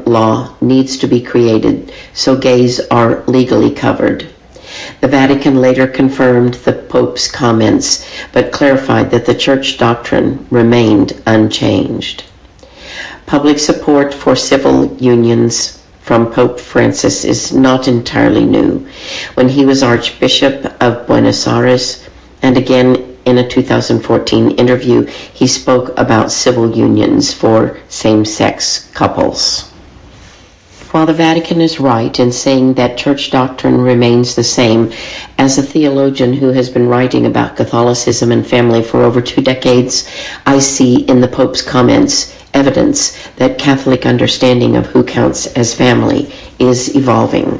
law needs to be created so gays are legally covered. The Vatican later confirmed the Pope's comments, but clarified that the church doctrine remained unchanged. Public support for civil unions from Pope Francis is not entirely new. When he was Archbishop of Buenos Aires, and again in a 2014 interview, he spoke about civil unions for same-sex couples. While the Vatican is right in saying that church doctrine remains the same, as a theologian who has been writing about Catholicism and family for over 2 decades, I see in the Pope's comments evidence that Catholic understanding of who counts as family is evolving.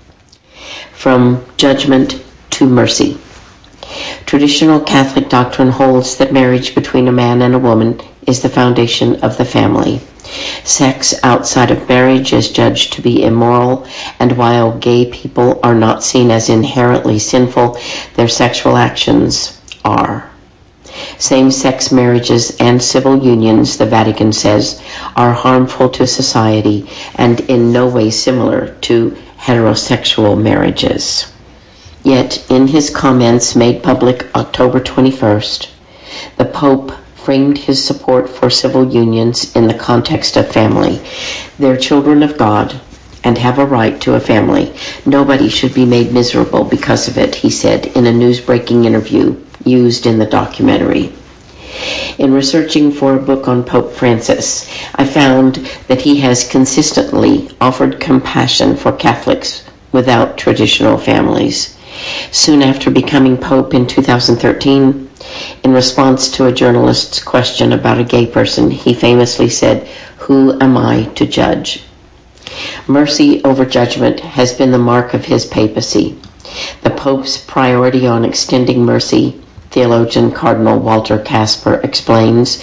From judgment to mercy. Traditional Catholic doctrine holds that marriage between a man and a woman is the foundation of the family. Sex outside of marriage is judged to be immoral, and while gay people are not seen as inherently sinful, their sexual actions are. Same-sex marriages and civil unions, the Vatican says, are harmful to society and in no way similar to heterosexual marriages. Yet, in his comments made public October 21st, the Pope framed his support for civil unions in the context of family. They're children of God and have a right to a family. Nobody should be made miserable because of it, he said in a news-breaking interview used in the documentary. In researching for a book on Pope Francis, I found that he has consistently offered compassion for Catholics without traditional families. Soon after becoming Pope in 2013, in response to a journalist's question about a gay person, he famously said, "Who am I to judge?" Mercy over judgment has been the mark of his papacy. The Pope's priority on extending mercy, theologian Cardinal Walter Kasper explains,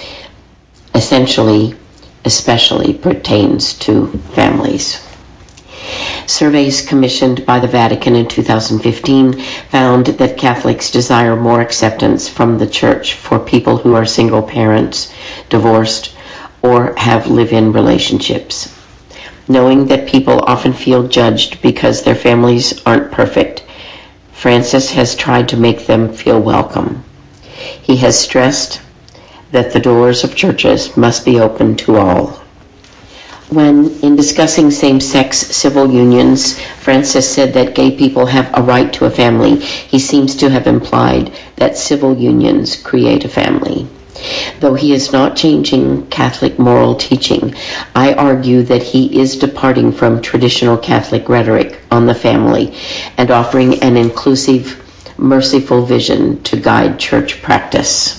especially pertains to families. Surveys commissioned by the Vatican in 2015 found that Catholics desire more acceptance from the Church for people who are single parents, divorced, or have live-in relationships. Knowing that people often feel judged because their families aren't perfect, Francis has tried to make them feel welcome. He has stressed that the doors of churches must be open to all. When, in discussing same-sex civil unions, Francis said that gay people have a right to a family, he seems to have implied that civil unions create a family. Though he is not changing Catholic moral teaching, I argue that he is departing from traditional Catholic rhetoric on the family and offering an inclusive, merciful vision to guide church practice.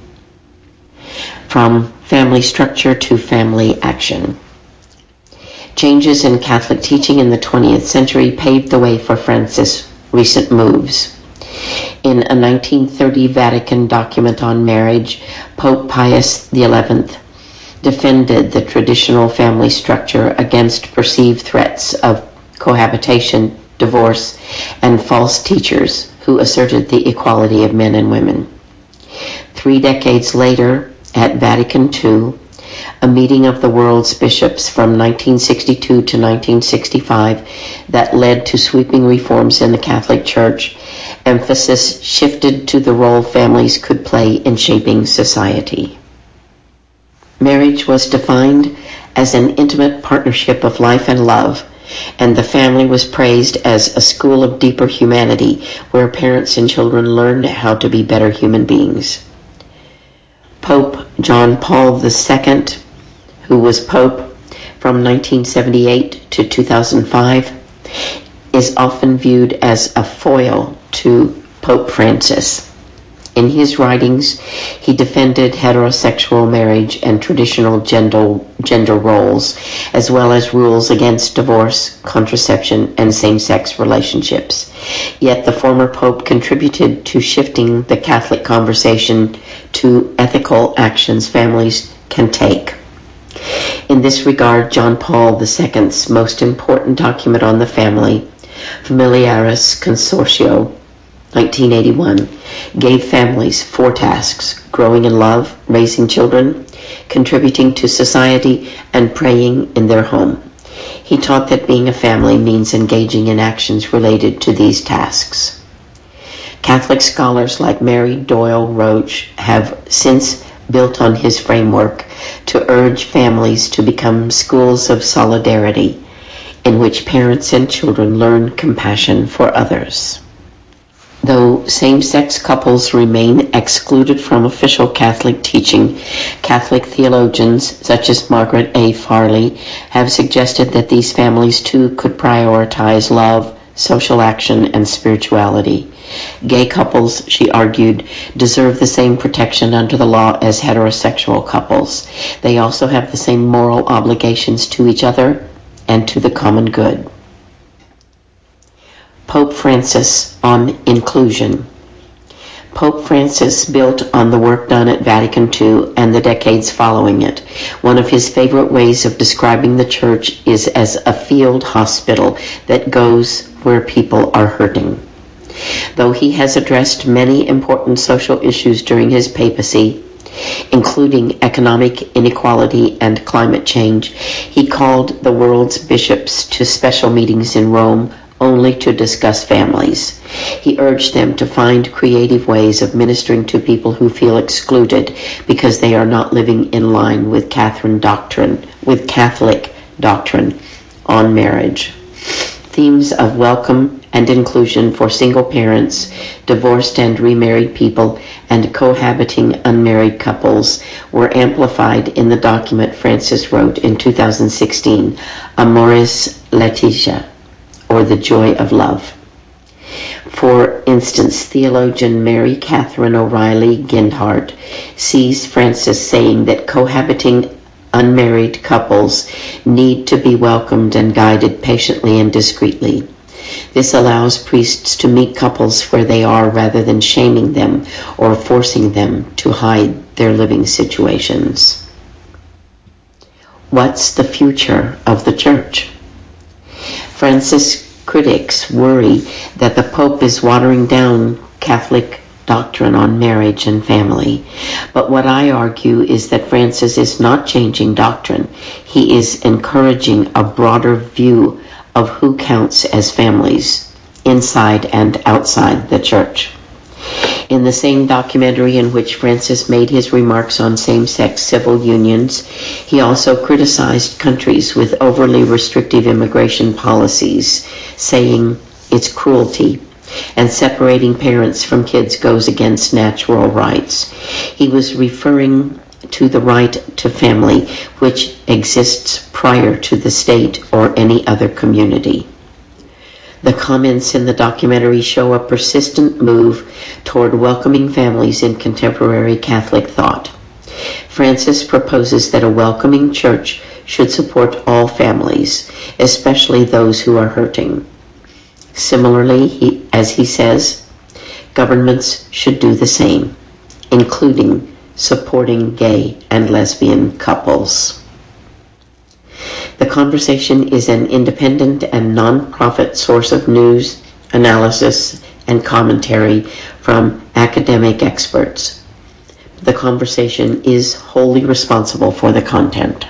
From family structure to family action. Changes in Catholic teaching in the 20th century paved the way for Francis' recent moves. In a 1930 Vatican document on marriage, Pope Pius XI defended the traditional family structure against perceived threats of cohabitation, divorce, and false teachers who asserted the equality of men and women. 3 decades later, at Vatican II, a meeting of the world's bishops from 1962 to 1965 that led to sweeping reforms in the Catholic Church, emphasis shifted to the role families could play in shaping society. Marriage was defined as an intimate partnership of life and love, and the family was praised as a school of deeper humanity where parents and children learned how to be better human beings. Pope John Paul II, who was Pope from 1978 to 2005, is often viewed as a foil to Pope Francis. In his writings, he defended heterosexual marriage and traditional gender roles, as well as rules against divorce, contraception, and same-sex relationships. Yet the former Pope contributed to shifting the Catholic conversation to ethical actions families can take. In this regard, John Paul II's most important document on the family, Familiaris Consortio, 1981, gave families 4 tasks: growing in love, raising children, contributing to society, and praying in their home. He taught that being a family means engaging in actions related to these tasks. Catholic scholars like Mary Doyle Roach have since built on his framework to urge families to become schools of solidarity in which parents and children learn compassion for others. Though same-sex couples remain excluded from official Catholic teaching, Catholic theologians such as Margaret A. Farley have suggested that these families too could prioritize love, social action, and spirituality. Gay couples, she argued, deserve the same protection under the law as heterosexual couples. They also have the same moral obligations to each other and to the common good. Pope Francis on inclusion. Pope Francis built on the work done at Vatican II and the decades following it. One of his favorite ways of describing the Church is as a field hospital that goes where people are hurting. Though he has addressed many important social issues during his papacy, including economic inequality and climate change, he called the world's bishops to special meetings in Rome only to discuss families. He urged them to find creative ways of ministering to people who feel excluded because they are not living in line with Catholic doctrine on marriage. Themes of welcome and inclusion for single parents, divorced and remarried people, and cohabiting unmarried couples were amplified in the document Francis wrote in 2016, Amoris Laetitia, or The Joy of Love. For instance, theologian Mary Catherine O'Reilly Gindhart sees Francis saying that cohabiting unmarried couples need to be welcomed and guided patiently and discreetly. This allows priests to meet couples where they are rather than shaming them or forcing them to hide their living situations. What's the future of the Church? Francis critics worry that the Pope is watering down Catholic doctrine on marriage and family. But what I argue is that Francis is not changing doctrine. He is encouraging a broader view of who counts as families, inside and outside the Church. In the same documentary in which Francis made his remarks on same-sex civil unions, he also criticized countries with overly restrictive immigration policies, saying it's cruelty, and separating parents from kids goes against natural rights. He was referring to the right to family, which exists prior to the state or any other community. The comments in the documentary show a persistent move toward welcoming families in contemporary Catholic thought. Francis proposes that a welcoming church should support all families, especially those who are hurting. Similarly, as he says, governments should do the same, including supporting gay and lesbian couples. The Conversation is an independent and non-profit source of news, analysis, and commentary from academic experts. The Conversation is wholly responsible for the content.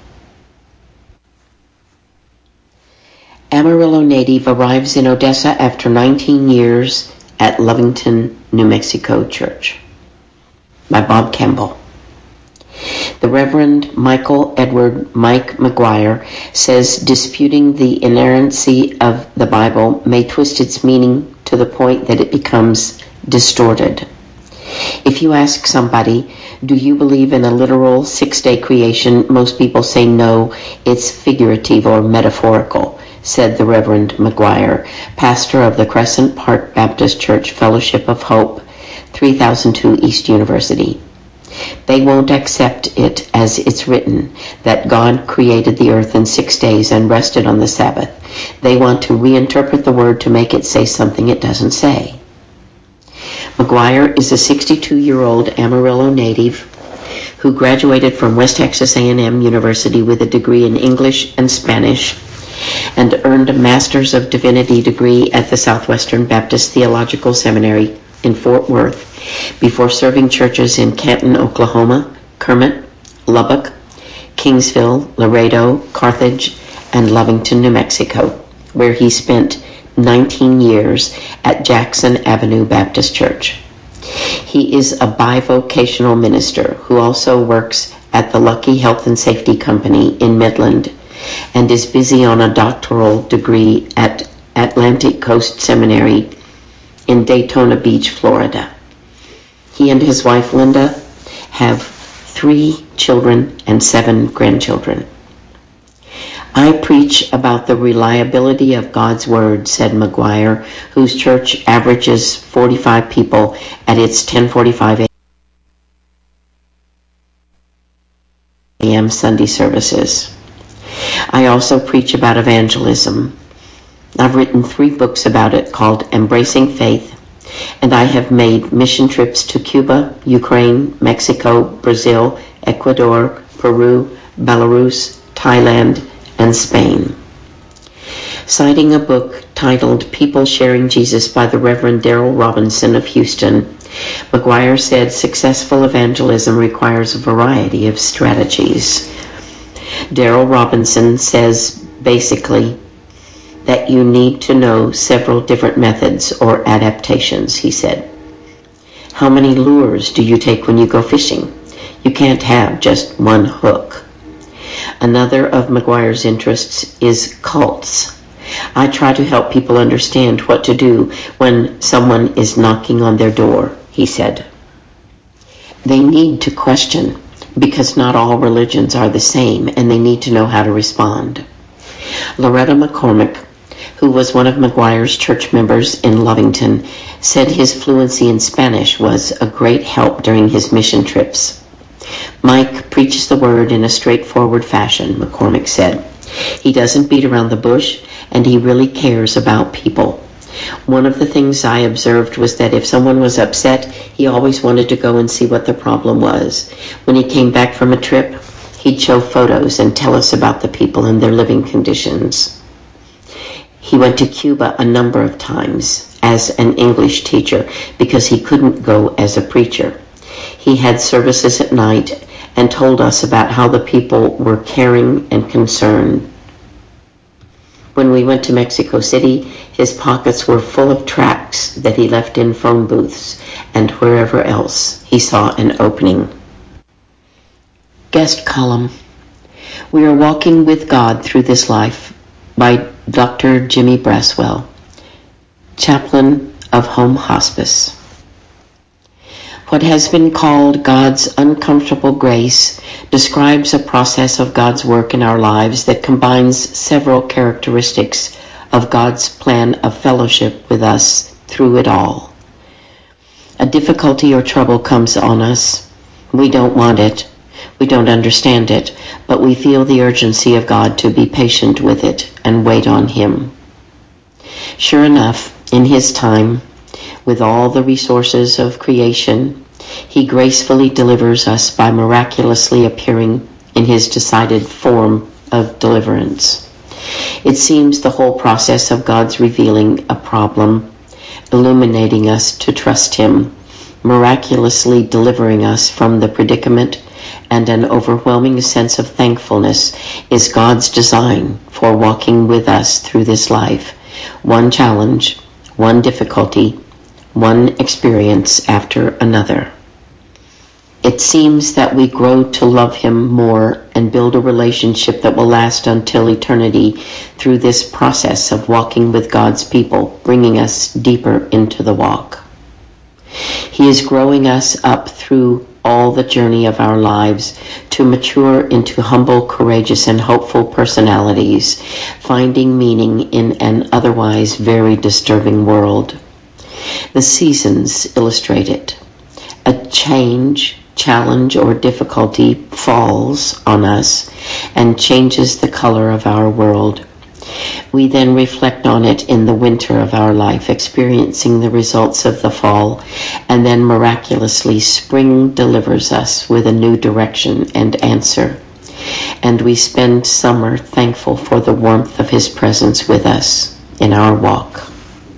Amarillo native arrives in Odessa after 19 years at Lovington, New Mexico Church. By Bob Campbell. The Reverend Michael Edward Mike McGuire says disputing the inerrancy of the Bible may twist its meaning to the point that it becomes distorted. If you ask somebody, do you believe in a literal 6-day creation? Most people say no, it's figurative or metaphorical, said the Reverend McGuire, pastor of the Crescent Park Baptist Church Fellowship of Hope, 3002 East University. They won't accept it as it's written, that God created the earth in 6 days and rested on the Sabbath. They want to reinterpret the word to make it say something it doesn't say. McGuire is a 62-year-old Amarillo native who graduated from West Texas A&M University with a degree in English and Spanish and earned a Master's of Divinity degree at the Southwestern Baptist Theological Seminary in Fort Worth before serving churches in Canton, Oklahoma, Kermit, Lubbock, Kingsville, Laredo, Carthage, and Lovington, New Mexico, where he spent 19 years at Jackson Avenue Baptist Church. He is a bivocational minister who also works at the Lucky Health and Safety Company in Midland and is busy on a doctoral degree at Atlantic Coast Seminary in Daytona Beach, Florida. He and his wife, Linda, have 3 children and 7 grandchildren. I preach about the reliability of God's Word, said McGuire, whose church averages 45 people at its 10:45 a.m. Sunday services. I also preach about evangelism. I've written 3 books about it called Embracing Faith, and I have made mission trips to Cuba, Ukraine, Mexico, Brazil, Ecuador, Peru, Belarus, Thailand, and Spain. Citing a book titled People Sharing Jesus by the Reverend Darrell Robinson of Houston, McGuire said successful evangelism requires a variety of strategies. Darrell Robinson says basically that you need to know several different methods or adaptations, he said. How many lures do you take when you go fishing? You can't have just one hook. Another of McGuire's interests is cults. I try to help people understand what to do when someone is knocking on their door, he said. They need to question, because not all religions are the same, and they need to know how to respond. Loretta McCormick, who was one of McGuire's church members in Lovington, said his fluency in Spanish was a great help during his mission trips. Mike preaches the word in a straightforward fashion, McCormick said. He doesn't beat around the bush, and he really cares about people. One of the things I observed was that if someone was upset, he always wanted to go and see what the problem was. When he came back from a trip, he'd show photos and tell us about the people and their living conditions. He went to Cuba a number of times as an English teacher because he couldn't go as a preacher. He had services at night and told us about how the people were caring and concerned. When we went to Mexico City, his pockets were full of tracts that he left in phone booths and wherever else he saw an opening. Guest column. We are walking with God through this life by Dr. Jimmy Braswell, chaplain of Home Hospice. What has been called God's uncomfortable grace describes a process of God's work in our lives that combines several characteristics of God's plan of fellowship with us through it all. A difficulty or trouble comes on us. We don't want it. We don't understand it, but we feel the urgency of God to be patient with it and wait on Him. Sure enough, in His time, with all the resources of creation, He gracefully delivers us by miraculously appearing in His decided form of deliverance. It seems the whole process of God's revealing a problem, illuminating us to trust Him, miraculously delivering us from the predicament, and an overwhelming sense of thankfulness is God's design for walking with us through this life, one challenge, one difficulty, one experience after another. It seems that we grow to love Him more and build a relationship that will last until eternity through this process of walking with God's people, bringing us deeper into the walk. He is growing us up through all the journey of our lives to mature into humble, courageous, and hopeful personalities, finding meaning in an otherwise very disturbing world. The seasons illustrate it. A change, challenge, or difficulty falls on us and changes the color of our world. We then reflect on it in the winter of our life, experiencing the results of the fall, and then miraculously spring delivers us with a new direction and answer. And we spend summer thankful for the warmth of His presence with us in our walk.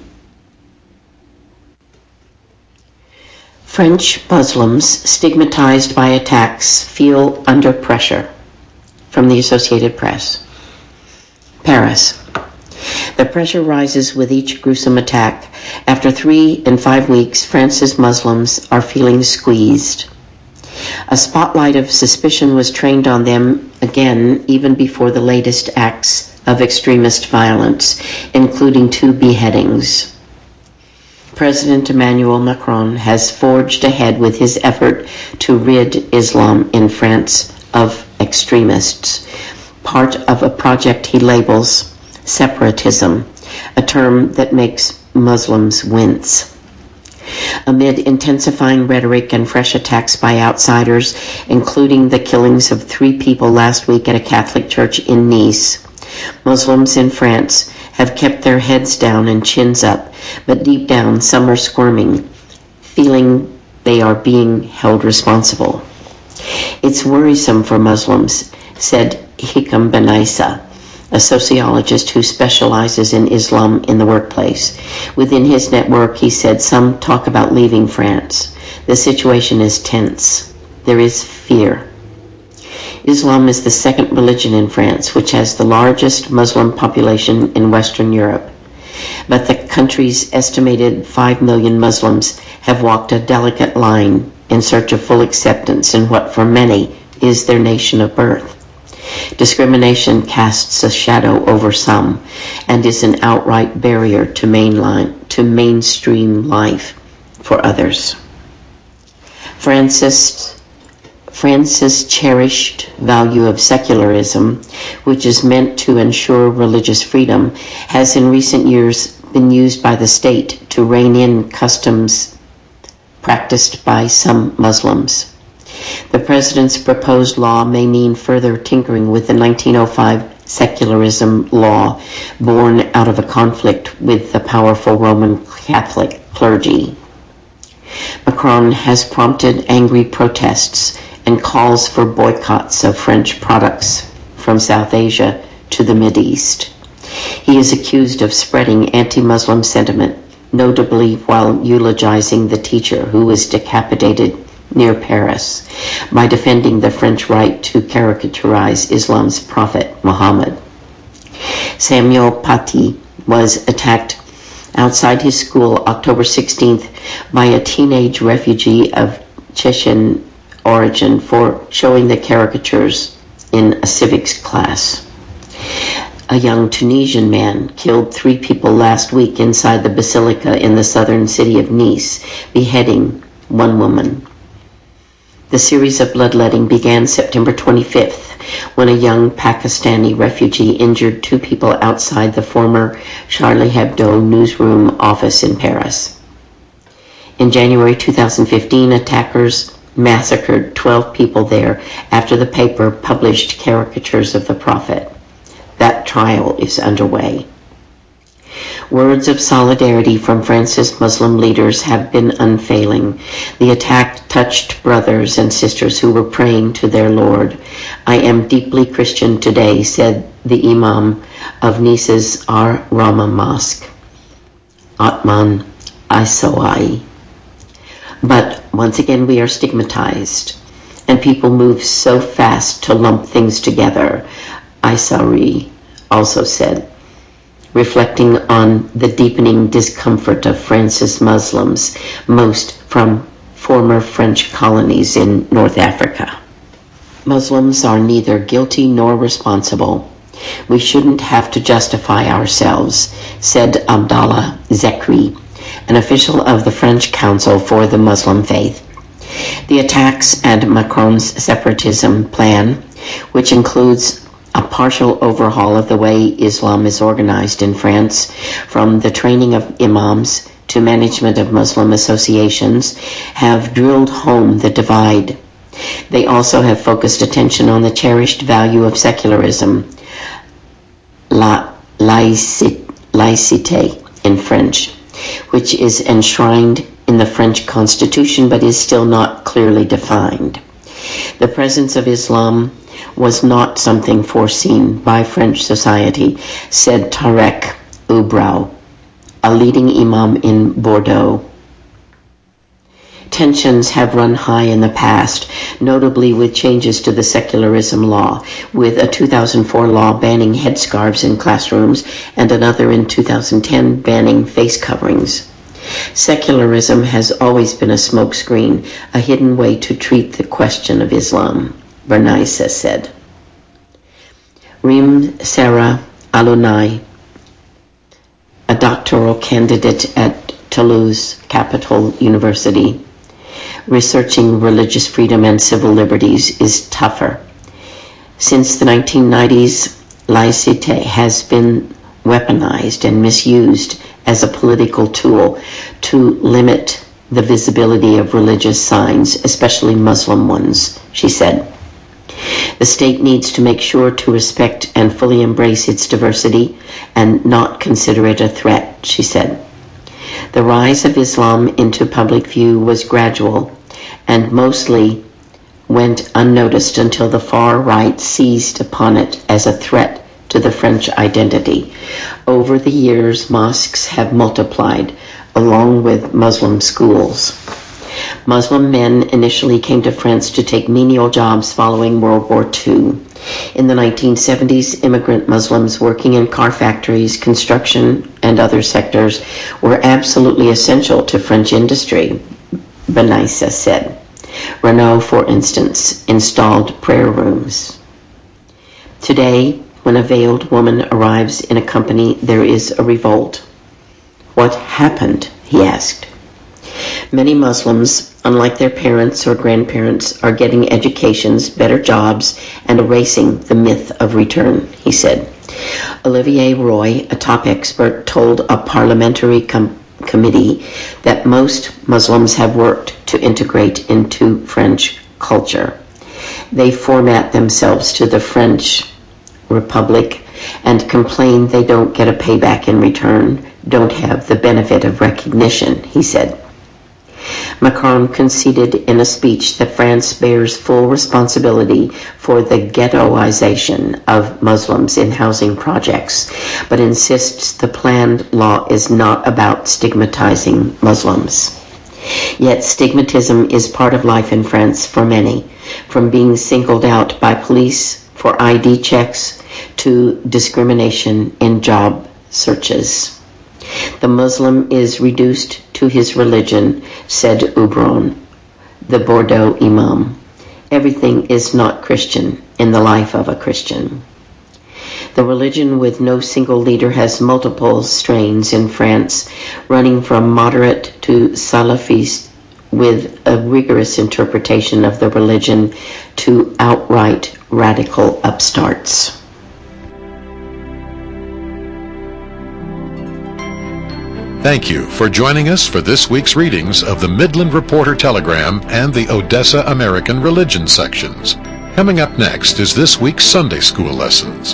French Muslims stigmatized by attacks feel under pressure. From the Associated Press. Paris. The pressure rises with each gruesome attack. After 3 and 5 weeks, France's Muslims are feeling squeezed. A spotlight of suspicion was trained on them again even before the latest acts of extremist violence, including 2 beheadings. President Emmanuel Macron has forged ahead with his effort to rid Islam in France of extremists, part of a project he labels separatism, a term that makes Muslims wince. Amid intensifying rhetoric and fresh attacks by outsiders, including the killings of 3 people last week at a Catholic church in Nice, Muslims in France have kept their heads down and chins up, but deep down some are squirming, feeling they are being held responsible. It's worrisome for Muslims, said Hikam Benaissa, a sociologist who specializes in Islam in the workplace. Within his network, he said, some talk about leaving France. The situation is tense. There is fear. Islam is the second religion in France, which has the largest Muslim population in Western Europe. But the country's estimated 5 million Muslims have walked a delicate line in search of full acceptance in what for many is their nation of birth. Discrimination casts a shadow over some and is an outright barrier to mainstream life for others. France's cherished value of secularism, which is meant to ensure religious freedom, has in recent years been used by the state to rein in customs practiced by some Muslims. The president's proposed law may mean further tinkering with the 1905 secularism law, born out of a conflict with the powerful Roman Catholic clergy. Macron has prompted angry protests and calls for boycotts of French products from South Asia to the Mideast. He is accused of spreading anti-Muslim sentiment, notably while eulogizing the teacher who was decapitated near Paris by defending the French right to caricaturize Islam's prophet Muhammad. Samuel Paty was attacked outside his school October 16th by a teenage refugee of Chechen origin for showing the caricatures in a civics class. A young Tunisian man killed 3 people last week inside the basilica in the southern city of Nice, beheading 1 woman. The series of bloodletting began September 25th, when a young Pakistani refugee injured 2 people outside the former Charlie Hebdo newsroom office in Paris. In January 2015, attackers massacred 12 people there after the paper published caricatures of the prophet. That trial is underway. Words of solidarity from France's Muslim leaders have been unfailing. The attack touched brothers and sisters who were praying to their Lord. I am deeply Christian today, said the Imam of Nice's Ar-Rahma Mosque, Atman Isawai. But once again we are stigmatized, and people move so fast to lump things together, Isauri also said, reflecting on the deepening discomfort of France's Muslims, most from former French colonies in North Africa. Muslims are neither guilty nor responsible. We shouldn't have to justify ourselves, said Abdallah Zekri, an official of the French Council for the Muslim Faith. The attacks and Macron's separatism plan, which includes a partial overhaul of the way Islam is organized in France, from the training of imams to management of Muslim associations, have drilled home the divide. They also have focused attention on the cherished value of secularism, laïcité in French, which is enshrined in the French Constitution but is still not clearly defined. The presence of Islam was not something foreseen by French society, said Tarek Oubrao, a leading imam in Bordeaux. Tensions have run high in the past, notably with changes to the secularism law, with a 2004 law banning headscarves in classrooms and another in 2010 banning face coverings. Secularism has always been a smokescreen, a hidden way to treat the question of Islam, Bernaisa said. Reem Sarah Alunai, a doctoral candidate at Toulouse Capital University, researching religious freedom and civil liberties is tougher. Since the 1990s, laïcité has been weaponized and misused as a political tool to limit the visibility of religious signs, especially Muslim ones, she said. The state needs to make sure to respect and fully embrace its diversity and not consider it a threat, she said. The rise of Islam into public view was gradual and mostly went unnoticed until the far right seized upon it as a threat to the French identity. Over the years, mosques have multiplied, along with Muslim schools. Muslim men initially came to France to take menial jobs following World War II. In the 1970s, immigrant Muslims working in car factories, construction, and other sectors were absolutely essential to French industry, Benaissa said. Renault, for instance, installed prayer rooms. Today, when a veiled woman arrives in a company, there is a revolt. What happened? He asked. Many Muslims, unlike their parents or grandparents, are getting educations, better jobs, and erasing the myth of return, he said. Olivier Roy, a top expert, told a parliamentary committee that most Muslims have worked to integrate into French culture. They format themselves to the French Republic and complain they don't get a payback in return, don't have the benefit of recognition, he said. Macron conceded in a speech that France bears full responsibility for the ghettoization of Muslims in housing projects, but insists the planned law is not about stigmatizing Muslims. Yet stigmatism is part of life in France for many, from being singled out by police for ID checks to discrimination in job searches. The Muslim is reduced to his religion, said Ubron, the Bordeaux imam. Everything is not Christian in the life of a Christian. The religion with no single leader has multiple strains in France, running from moderate to Salafist with a rigorous interpretation of the religion to outright radical upstarts. Thank you for joining us for this week's readings of the Midland Reporter Telegram and the Odessa American Religion sections. Coming up next is this week's Sunday School lessons.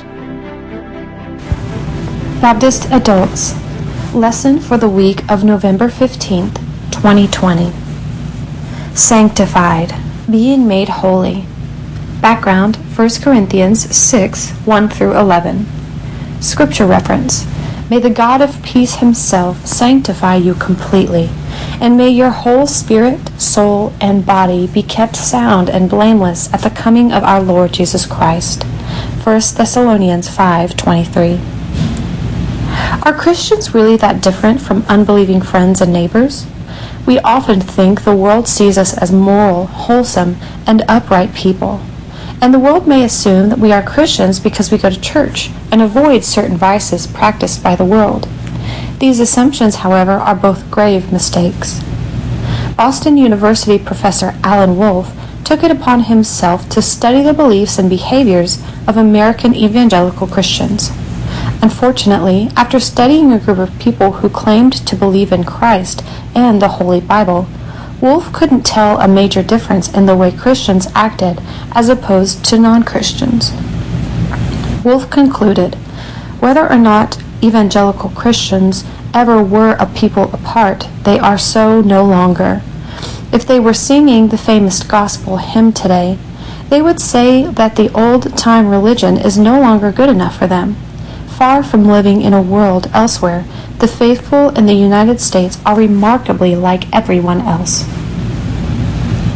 Baptist Adults, lesson for the week of November 15th, 2020. Sanctified, being made holy. Background, 1 Corinthians 6, 1 through 11. Scripture reference. May the God of peace himself sanctify you completely, and may your whole spirit, soul, and body be kept sound and blameless at the coming of our Lord Jesus Christ. 1 Thessalonians 5:23. Are Christians really that different from unbelieving friends and neighbors? We often think the world sees us as moral, wholesome, and upright people. And the world may assume that we are Christians because we go to church and avoid certain vices practiced by the world. These assumptions, however, are both grave mistakes. Boston University professor Alan Wolfe took it upon himself to study the beliefs and behaviors of American evangelical Christians. Unfortunately, after studying a group of people who claimed to believe in Christ and the Holy Bible, Wolfe couldn't tell a major difference in the way Christians acted as opposed to non-Christians. Wolfe concluded, whether or not evangelical Christians ever were a people apart, they are so no longer. If they were singing the famous gospel hymn today, they would say that the old-time religion is no longer good enough for them. Far from living in a world elsewhere, the faithful in the United States are remarkably like everyone else.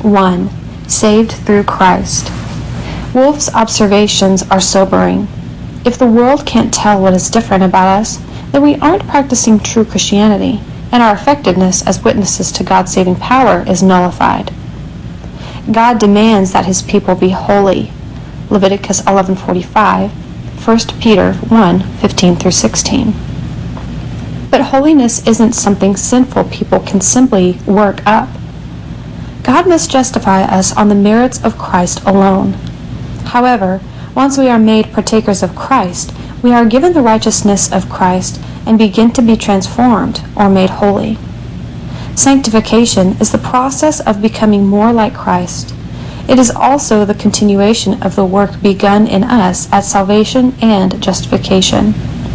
1. Saved through Christ. Wolf's observations are sobering. If the world can't tell what is different about us, then we aren't practicing true Christianity, and our effectiveness as witnesses to God's saving power is nullified. God demands that his people be holy. Leviticus 11:45, 1 Peter 1:15-16. But holiness isn't something sinful people can simply work up. God must justify us on the merits of Christ alone. However, once we are made partakers of Christ, we are given the righteousness of Christ and begin to be transformed or made holy. Sanctification is the process of becoming more like Christ. It is also the continuation of the work begun in us at salvation and justification.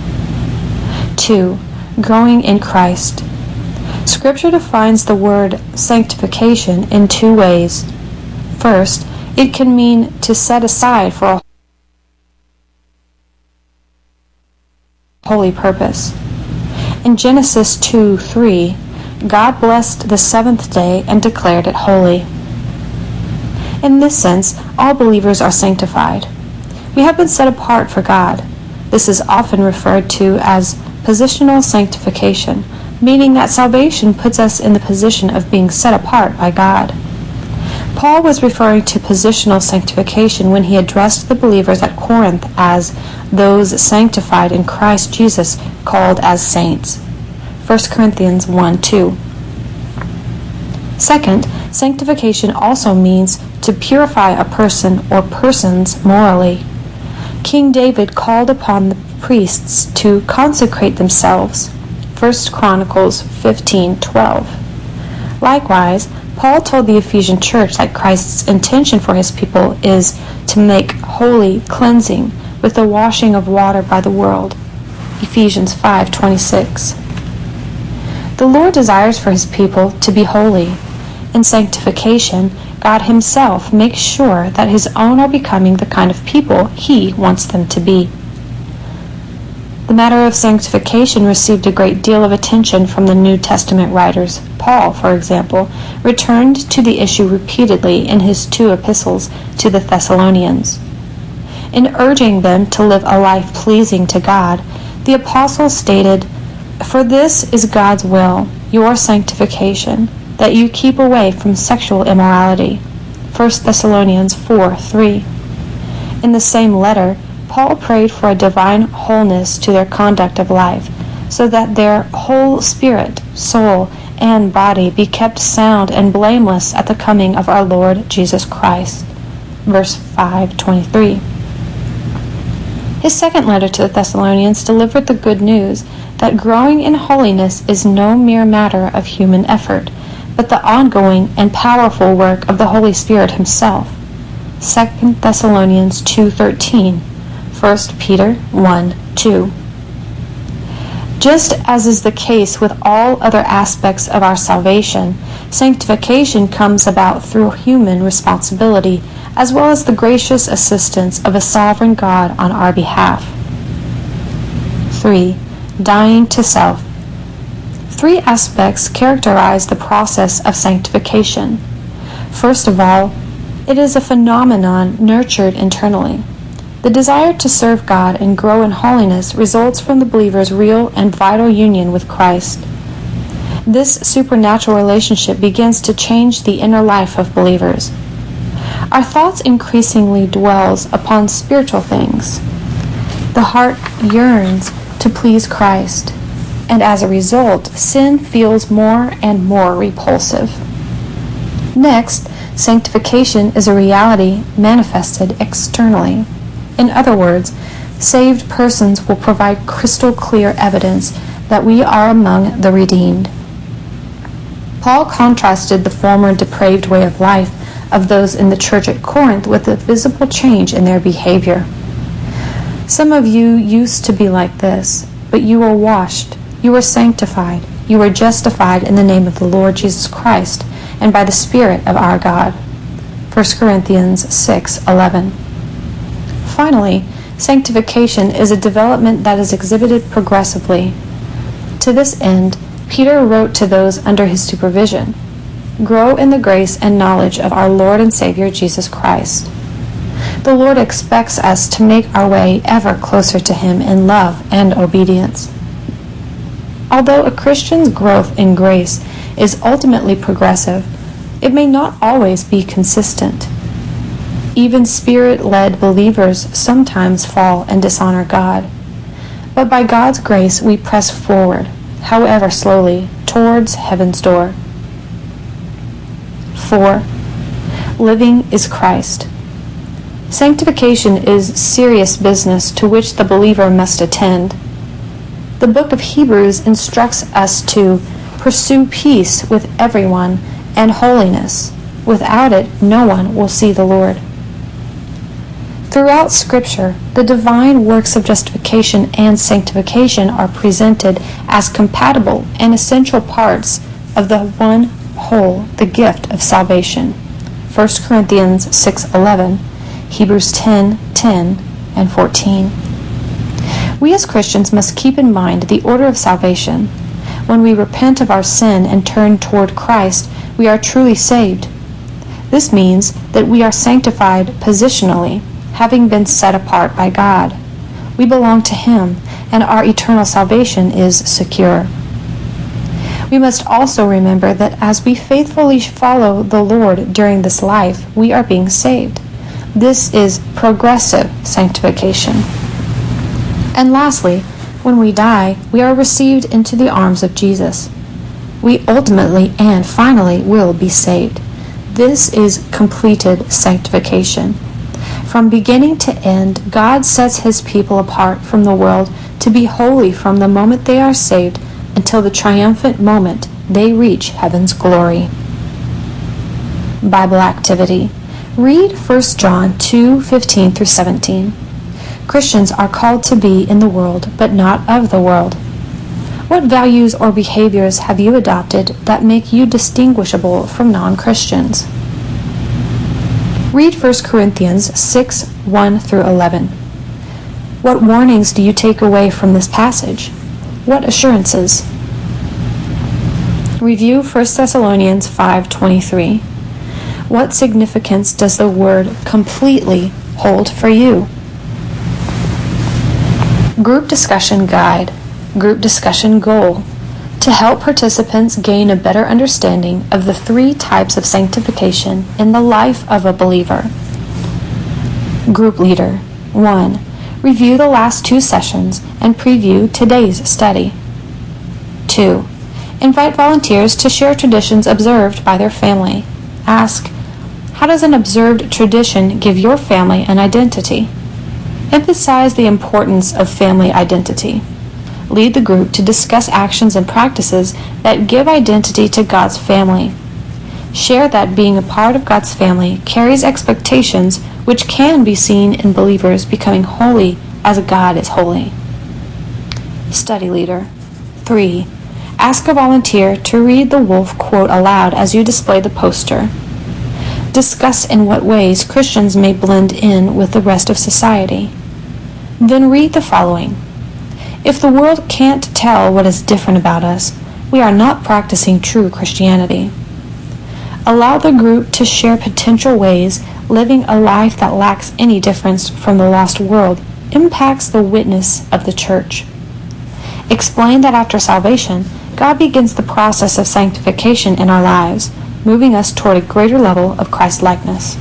2. Growing in Christ. Scripture defines the word sanctification in two ways. First, it can mean to set aside for a holy purpose. In Genesis 2:3, God blessed the seventh day and declared it holy. In this sense, all believers are sanctified. We have been set apart for God. This is often referred to as positional sanctification, meaning that salvation puts us in the position of being set apart by God. Paul was referring to positional sanctification when he addressed the believers at Corinth as those sanctified in Christ Jesus, called as saints. 1 Corinthians 1:2. Second, sanctification also means to purify a person or persons morally. King David called upon the priests to consecrate themselves. 1 Chronicles 15:12. Likewise, Paul told the Ephesian church that Christ's intention for his people is to make holy cleansing with the washing of water by the word. Ephesians 5:26. The Lord desires for his people to be holy. In sanctification, God himself makes sure that his own are becoming the kind of people he wants them to be. The matter of sanctification received a great deal of attention from the New Testament writers. Paul, for example, returned to the issue repeatedly in his 2 epistles to the Thessalonians. In urging them to live a life pleasing to God, the apostle stated, "For this is God's will, your sanctification, that you keep away from sexual immorality." 1 Thessalonians 4:3. In the same letter, Paul prayed for a divine wholeness to their conduct of life, so that their whole spirit, soul, and body be kept sound and blameless at the coming of our Lord Jesus Christ. Verse 5:23. His second letter to the Thessalonians delivered the good news that growing in holiness is no mere matter of human effort, but the ongoing and powerful work of the Holy Spirit himself. 2 Thessalonians 2:13, 1 Peter 1:2. Just as is the case with all other aspects of our salvation, sanctification comes about through human responsibility, as well as the gracious assistance of a sovereign God on our behalf. 3. Dying to self. 3 aspects characterize the process of sanctification. First of all, it is a phenomenon nurtured internally. The desire to serve God and grow in holiness results from the believer's real and vital union with Christ. This supernatural relationship begins to change the inner life of believers. Our thoughts increasingly dwells upon spiritual things. The heart yearns to please Christ, and as a result, sin feels more and more repulsive. Next, sanctification is a reality manifested externally. In other words, saved persons will provide crystal clear evidence that we are among the redeemed. Paul contrasted the former depraved way of life of those in the church at Corinth with a visible change in their behavior. Some of you used to be like this, but you were washed, you were sanctified, you were justified in the name of the Lord Jesus Christ and by the Spirit of our God. 1 Corinthians 6:11. Finally, sanctification is a development that is exhibited progressively. To this end, Peter wrote to those under his supervision. grow in the grace and knowledge of our Lord and Savior Jesus Christ. The Lord expects us to make our way ever closer to Him in love and obedience. Although a Christian's growth in grace is ultimately progressive, it may not always be consistent. Even Spirit-led believers sometimes fall and dishonor God. But by God's grace we press forward, however slowly, towards heaven's door. 4. Living is Christ. Sanctification is serious business to which the believer must attend. The book of Hebrews instructs us to pursue peace with everyone and holiness. Without it, no one will see the Lord. Throughout Scripture, the divine works of justification and sanctification are presented as compatible and essential parts of the one whole, the gift of salvation. 1 Corinthians 6:11, Hebrews 10:10 and 14. We as Christians must keep in mind the order of salvation. When we repent of our sin and turn toward Christ, we are truly saved. This means that we are sanctified positionally, having been set apart by God. We belong to Him, and our eternal salvation is secure. We must also remember that as we faithfully follow the Lord during this life, we are being saved. This is progressive sanctification. And lastly, when we die, we are received into the arms of Jesus. We ultimately and finally will be saved. This is completed sanctification. From beginning to end, God sets His people apart from the world to be holy from the moment they are saved until the triumphant moment they reach heaven's glory. Bible activity. Read 1 John 2:15 through 17. Christians are called to be in the world, but not of the world. What values or behaviors have you adopted that make you distinguishable from non-Christians? Read 1 Corinthians 6:1 through 11. What warnings do you take away from this passage? What assurances? Review 1 Thessalonians 5:23. What significance does the word completely hold for you? Group discussion guide. Group discussion goal. To help participants gain a better understanding of the 3 types of sanctification in the life of a believer. Group leader. 1. Review the last 2 sessions and preview today's study. 2. Invite volunteers to share traditions observed by their family. Ask, how does an observed tradition give your family an identity? Emphasize the importance of family identity. Lead the group to discuss actions and practices that give identity to God's family. Share that being a part of God's family carries expectations which can be seen in believers becoming holy as God is holy. Study leader. 3. Ask a volunteer to read the Wolf quote aloud as you display the poster. Discuss in what ways Christians may blend in with the rest of society. Then read the following. If the world can't tell what is different about us, we are not practicing true Christianity. Allow the group to share potential ways living a life that lacks any difference from the lost world impacts the witness of the church. Explain that after salvation, God begins the process of sanctification in our lives, moving us toward a greater level of Christ-likeness.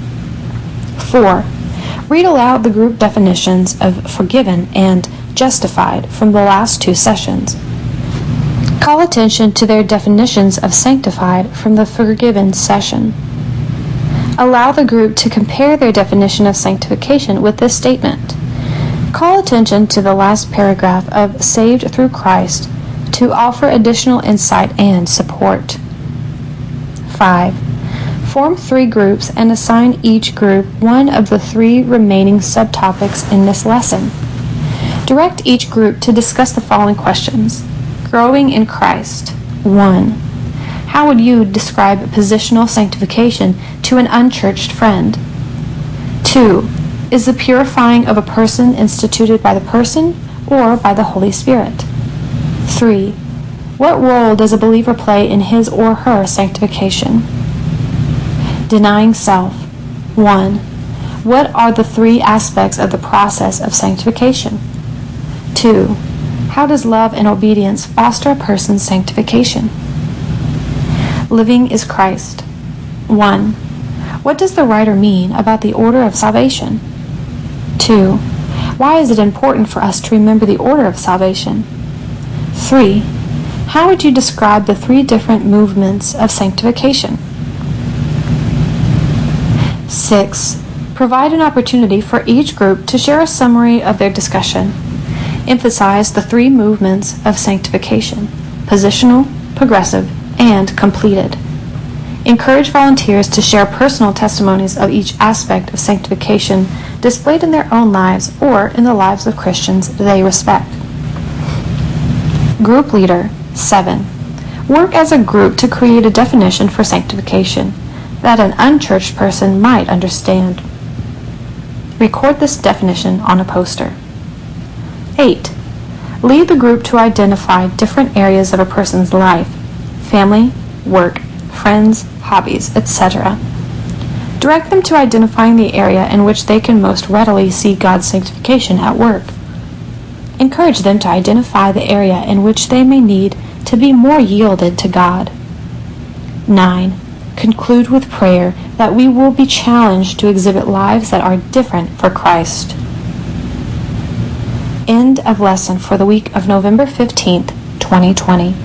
4. Read aloud the group definitions of forgiven and justified from the last 2 sessions. Call attention to their definitions of sanctified from the forgiven session. Allow the group to compare their definition of sanctification with this statement. Call attention to the last paragraph of saved through Christ to offer additional insight and support. 5. Form 3 groups and assign each group one of the 3 remaining subtopics in this lesson. Direct each group to discuss the following questions. Growing in Christ. 1. How would you describe positional sanctification to an unchurched friend? 2. Is the purifying of a person instituted by the person or by the Holy Spirit? 3. What role does a believer play in his or her sanctification? Denying self. 1. What are the 3 aspects of the process of sanctification? 2. How does love and obedience foster a person's sanctification? Living is Christ. 1. What does the writer mean about the order of salvation? 2. Why is it important for us to remember the order of salvation? 3. How would you describe the 3 different movements of sanctification? 6. Provide an opportunity for each group to share a summary of their discussion. Emphasize the 3 movements of sanctification: positional, progressive, and completed. Encourage volunteers to share personal testimonies of each aspect of sanctification displayed in their own lives or in the lives of Christians they respect. Group Leader. 7. Work as a group to create a definition for sanctification that an unchurched person might understand. Record this definition on a poster. 8. Lead the group to identify different areas of a person's life: family, work, friends, hobbies, etc. Direct them to identifying the area in which they can most readily see God's sanctification at work. Encourage them to identify the area in which they may need to be more yielded to God. 9. Conclude with prayer that we will be challenged to exhibit lives that are different for Christ. End of lesson for the week of November 15th, 2020.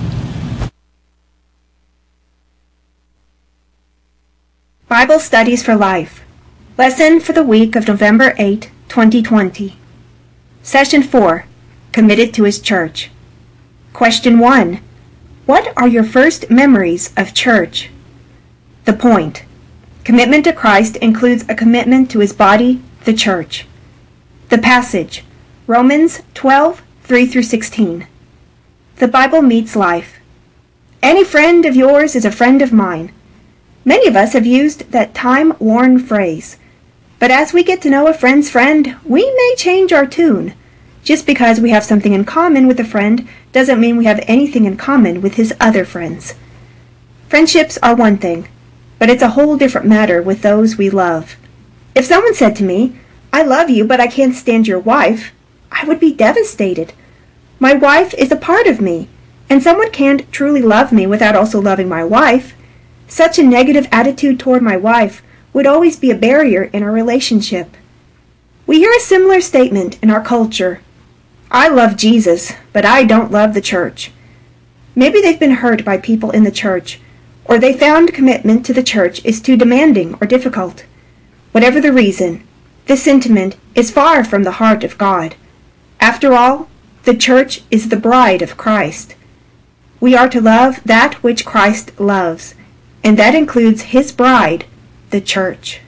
Bible Studies for Life. Lesson for the week of November 8, 2020. Session 4. Committed to His Church. Question 1. What are your first memories of church? The point. Commitment to Christ includes a commitment to His body, the church. The passage. Romans 12, 3-16. The Bible meets life. Any friend of yours is a friend of mine. Many of us have used that time-worn phrase. But as we get to know a friend's friend, we may change our tune. Just because we have something in common with a friend doesn't mean we have anything in common with his other friends. Friendships are one thing, but it's a whole different matter with those we love. If someone said to me, "I love you, but I can't stand your wife," I would be devastated. My wife is a part of me, and someone can't truly love me without also loving my wife. Such a negative attitude toward my wife would always be a barrier in our relationship. We hear a similar statement in our culture. I love Jesus, but I don't love the church. Maybe they've been hurt by people in the church, or they found commitment to the church is too demanding or difficult. Whatever the reason, this sentiment is far from the heart of God. After all, the church is the bride of Christ. We are to love that which Christ loves, and that includes His bride, the church.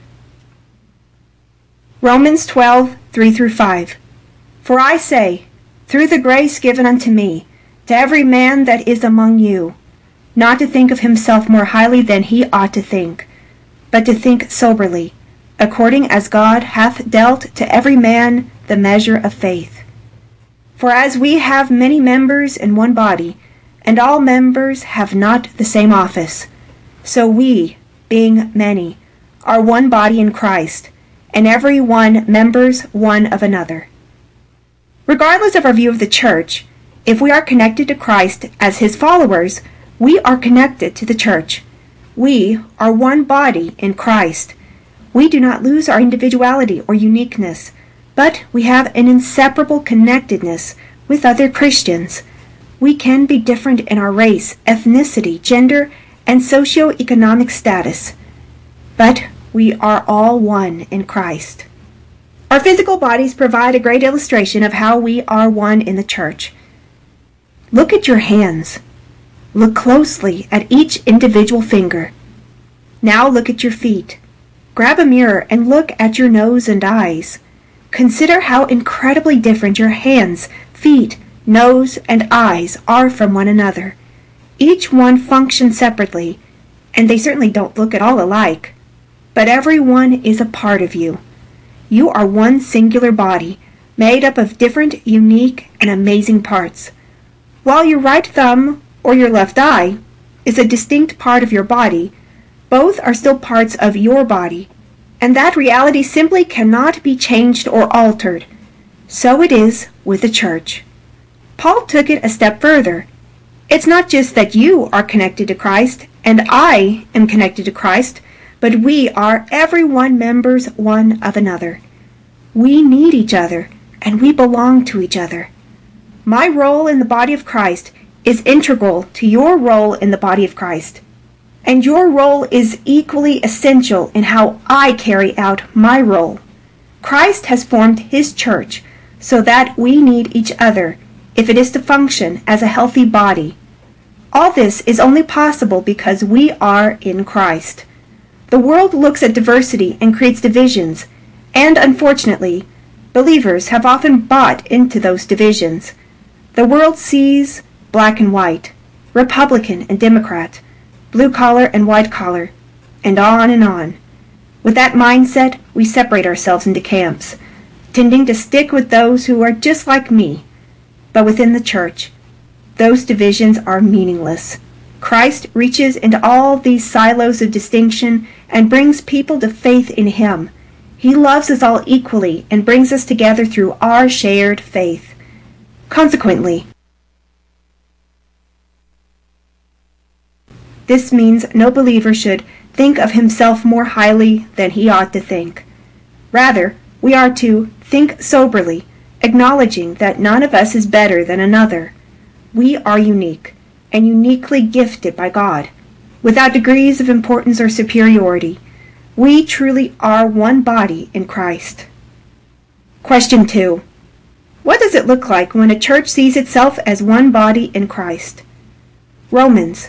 Romans 12, 3-5. For I say, through the grace given unto me, to every man that is among you, not to think of himself more highly than he ought to think, but to think soberly, according as God hath dealt to every man the measure of faith. For as we have many members in one body, and all members have not the same office, so we, being many, are one body in Christ, and every one members one of another. Regardless of our view of the church, if we are connected to Christ as His followers, we are connected to the church. We are one body in Christ. We do not lose our individuality or uniqueness, but we have an inseparable connectedness with other Christians. We can be different in our race, ethnicity, gender, and socio-economic status, but we are all one in Christ. Our physical bodies provide a great illustration of how we are one in the church. Look at your hands. Look closely at each individual finger. Now look at your feet. Grab a mirror and look at your nose and eyes. Consider how incredibly different your hands, feet, nose, and eyes are from one another. Each one functions separately, and they certainly don't look at all alike. But every one is a part of you. You are one singular body, made up of different, unique, and amazing parts. While your right thumb or your left eye is a distinct part of your body, both are still parts of your body, and that reality simply cannot be changed or altered. So it is with the church. Paul took it a step further. It's not just that you are connected to Christ and I am connected to Christ, but we are everyone members one of another. We need each other and we belong to each other. My role in the body of Christ is integral to your role in the body of Christ. And your role is equally essential in how I carry out my role. Christ has formed his church so that we need each other if it is to function as a healthy body. All this is only possible because we are in Christ. The world looks at diversity and creates divisions, and unfortunately, believers have often bought into those divisions. The world sees black and white, Republican and Democrat, blue collar and white collar, and on and on. With that mindset, we separate ourselves into camps, tending to stick with those who are just like me. But within the church, those divisions are meaningless. Christ reaches into all these silos of distinction and brings people to faith in him. He loves us all equally and brings us together through our shared faith. Consequently, this means no believer should think of himself more highly than he ought to think. Rather, we are to think soberly, acknowledging that none of us is better than another. We are unique, and uniquely gifted by God, without degrees of importance or superiority. We truly are one body in Christ. Question 2. What does it look like when a church sees itself as one body in Christ? Romans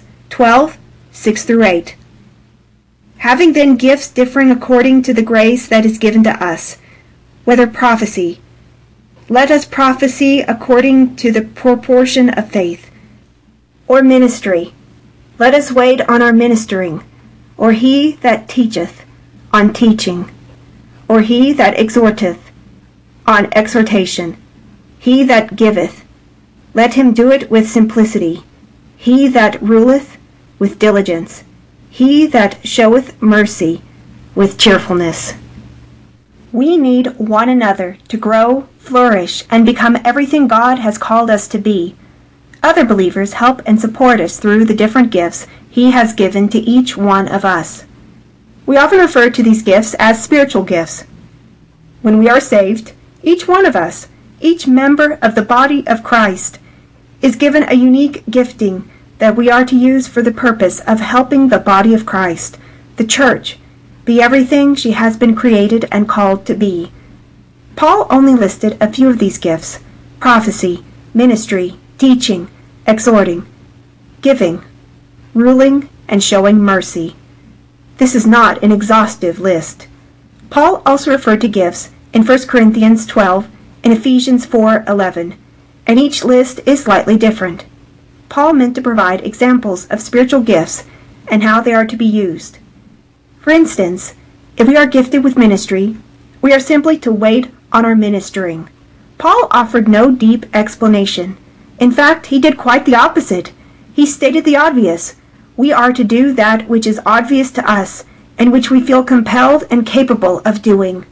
12:6-8. Having then gifts differing according to the grace that is given to us, whether prophecy, let us prophesy according to the proportion of faith, or ministry, let us wait on our ministering, or he that teacheth, on teaching, or he that exhorteth, on exhortation, he that giveth, let him do it with simplicity, he that ruleth, with diligence, he that showeth mercy, with cheerfulness. We need one another to grow, flourish, and become everything God has called us to be. Other believers help and support us through the different gifts he has given to each one of us. We often refer to these gifts as spiritual gifts. When we are saved, each one of us, each member of the body of Christ, is given a unique gifting that we are to use for the purpose of helping the body of Christ, the church, be everything she has been created and called to be. Paul only listed a few of these gifts: prophecy, ministry, teaching, exhorting, giving, ruling, and showing mercy. This is not an exhaustive list. Paul also referred to gifts in 1 Corinthians 12 and Ephesians 4:11, and each list is slightly different. Paul meant to provide examples of spiritual gifts and how they are to be used. For instance, if we are gifted with ministry, we are simply to wait on our ministering. Paul offered no deep explanation. In fact, he did quite the opposite. He stated the obvious. We are to do that which is obvious to us and which we feel compelled and capable of doing.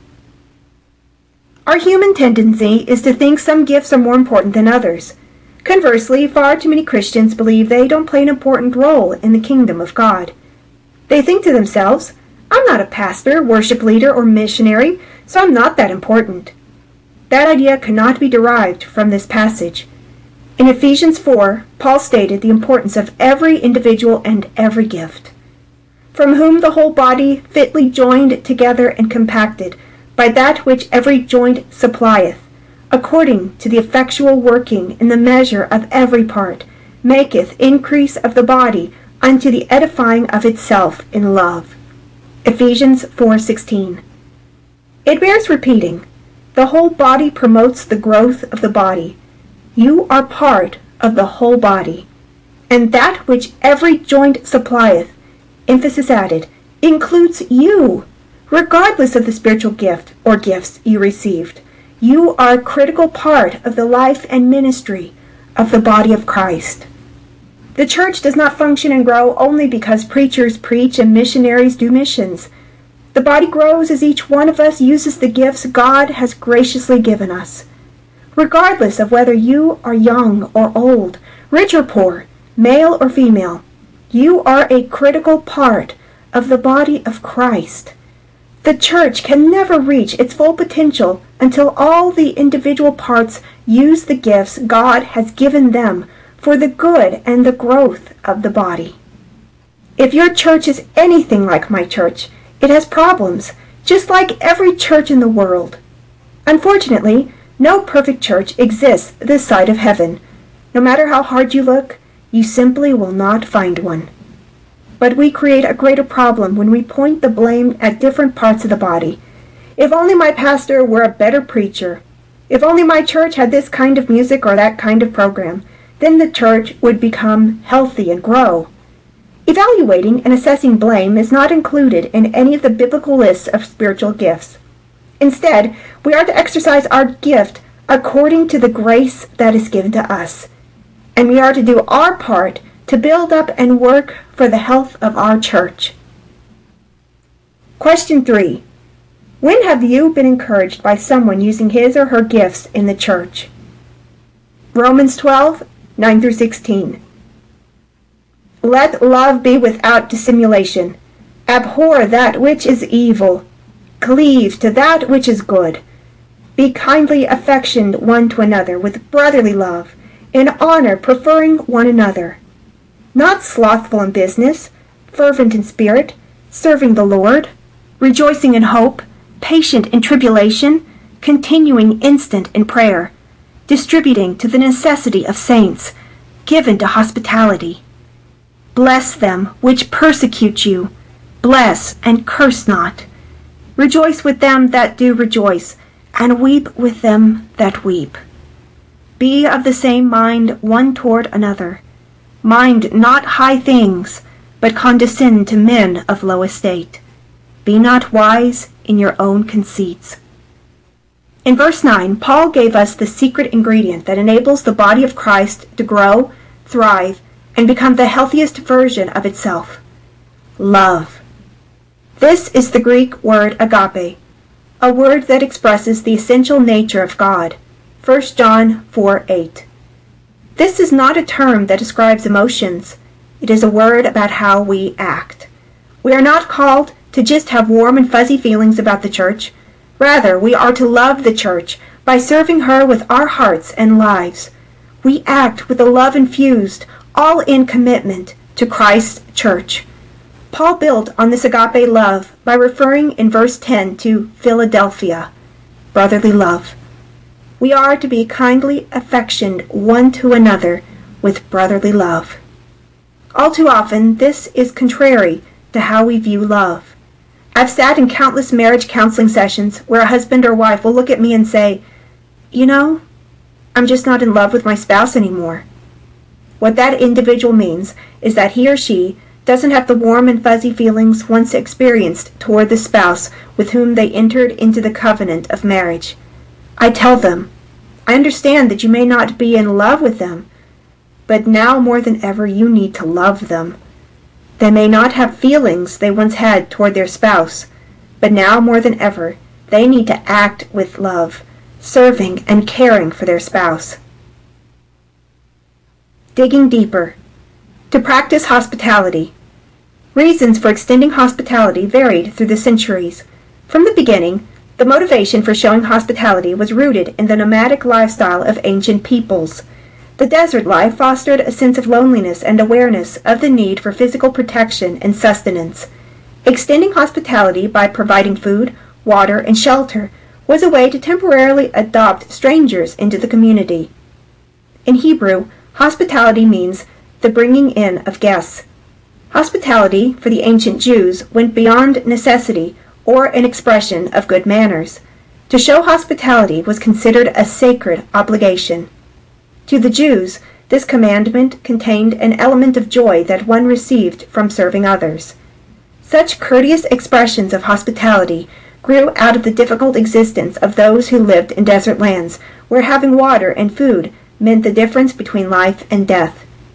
Our human tendency is to think some gifts are more important than others. Conversely, far too many Christians believe they don't play an important role in the kingdom of God. They think to themselves, I'm not a pastor, worship leader, or missionary, so I'm not that important. That idea cannot be derived from this passage. In Ephesians 4, Paul stated the importance of every individual and every gift, from whom the whole body fitly joined together and compacted by that which every joint supplieth, according to the effectual working in the measure of every part, maketh increase of the body unto the edifying of itself in love. Ephesians 4:16. It bears repeating. The whole body promotes the growth of the body. You are part of the whole body. And that which every joint supplieth, emphasis added, includes you, regardless of the spiritual gift or gifts you received. You are a critical part of the life and ministry of the body of Christ. The church does not function and grow only because preachers preach and missionaries do missions. The body grows as each one of us uses the gifts God has graciously given us. Regardless of whether you are young or old, rich or poor, male or female, you are a critical part of the body of Christ. The church can never reach its full potential until all the individual parts use the gifts God has given them for the good and the growth of the body. If your church is anything like my church, it has problems, just like every church in the world. Unfortunately, no perfect church exists this side of heaven. No matter how hard you look, you simply will not find one. But we create a greater problem when we point the blame at different parts of the body. If only my pastor were a better preacher. If only my church had this kind of music or that kind of program, then the church would become healthy and grow. Evaluating and assessing blame is not included in any of the biblical lists of spiritual gifts. Instead, we are to exercise our gift according to the grace that is given to us. And we are to do our part to build up and work for the health of our church. Question 3. When have you been encouraged by someone using his or her gifts in the church? Romans 12, 9 through 16. Let love be without dissimulation. Abhor that which is evil. Cleave to that which is good. Be kindly affectioned one to another with brotherly love, in honor preferring one another. Not slothful in business, fervent in spirit, serving the Lord, rejoicing in hope, patient in tribulation, continuing instant in prayer, distributing to the necessity of saints, given to hospitality. Bless them which persecute you. Bless and curse not. Rejoice with them that do rejoice, and weep with them that weep. Be of the same mind one toward another. Mind not high things, but condescend to men of low estate. Be not wise in your own conceits. In verse 9, Paul gave us the secret ingredient that enables the body of Christ to grow, thrive, and become the healthiest version of itself. Love. This is the Greek word agape, a word that expresses the essential nature of God. 1 John 4:8. This is not a term that describes emotions. It is a word about how we act. We are not called to just have warm and fuzzy feelings about the church. Rather, we are to love the church by serving her with our hearts and lives. We act with a love infused, all-in commitment to Christ's church. Paul built on this agape love by referring in verse 10 to Philadelphia, brotherly love. We are to be kindly affectioned one to another with brotherly love. All too often, this is contrary to how we view love. I've sat in countless marriage counseling sessions where a husband or wife will look at me and say, "You know, I'm just not in love with my spouse anymore." What that individual means is that he or she doesn't have the warm and fuzzy feelings once experienced toward the spouse with whom they entered into the covenant of marriage. I tell them, I understand that you may not be in love with them, but now more than ever you need to love them. They may not have feelings they once had toward their spouse, but now more than ever they need to act with love, serving and caring for their spouse. Digging deeper. To practice hospitality. Reasons for extending hospitality varied through the centuries. From the beginning, the motivation for showing hospitality was rooted in the nomadic lifestyle of ancient peoples. The desert life fostered a sense of loneliness and awareness of the need for physical protection and sustenance. Extending hospitality by providing food, water, and shelter was a way to temporarily adopt strangers into the community. In Hebrew, hospitality means the bringing in of guests. Hospitality, for the ancient Jews, went beyond necessity or an expression of good manners. To show hospitality was considered a sacred obligation. To the Jews, this commandment contained an element of joy that one received from serving others. Such courteous expressions of hospitality grew out of the difficult existence of those who lived in desert lands, where having water and food meant the difference between life and death.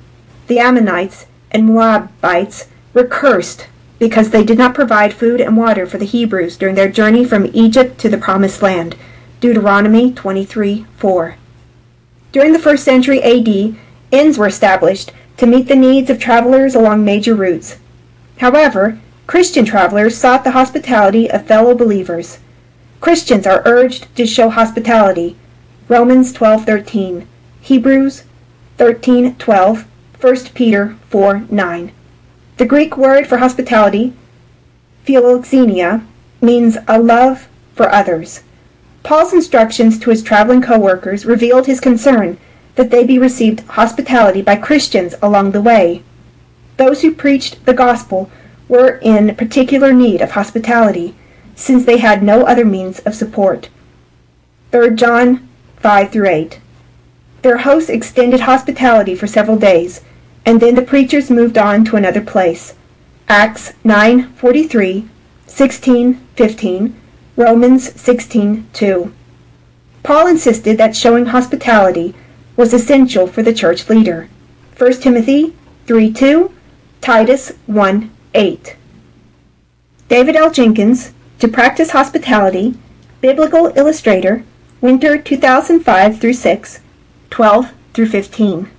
the Ammonites and Moabites were cursed because they did not provide food and water for the Hebrews during their journey from Egypt to the Promised Land. Deuteronomy 23:4. During the 1st century AD, inns were established to meet the needs of travelers along major routes. However, Christian travelers sought the hospitality of fellow believers. Christians are urged to show hospitality. Romans 12:13, Hebrews 13:12, 1 Peter 4:9. The Greek word for hospitality, philoxenia, means a love for others. Paul's instructions to his traveling co-workers revealed his concern that they be received hospitality by Christians along the way. Those who preached the gospel were in particular need of hospitality, since they had no other means of support. 3 John 5-8. Their hosts extended hospitality for several days, and then the preachers moved on to another place. Acts 9:43, 16:15, Romans 16:2. Paul insisted that showing hospitality was essential for the church leader. 1 Timothy 3:2, Titus 1:8. David L. Jenkins, To Practice Hospitality, Biblical Illustrator, Winter 2005-6, 12-15.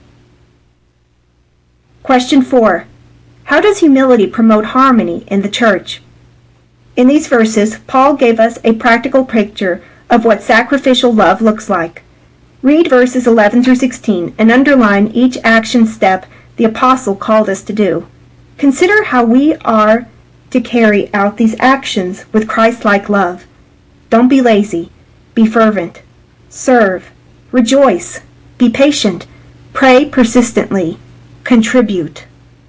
Question 4. How does humility promote harmony in the church? In these verses, Paul gave us a practical picture of what sacrificial love looks like. Read verses 11-16 and underline each action step the apostle called us to do. Consider how we are to carry out these actions with Christ-like love. Don't be lazy. Be fervent. Serve. Rejoice. Be patient. Pray persistently. Contribute.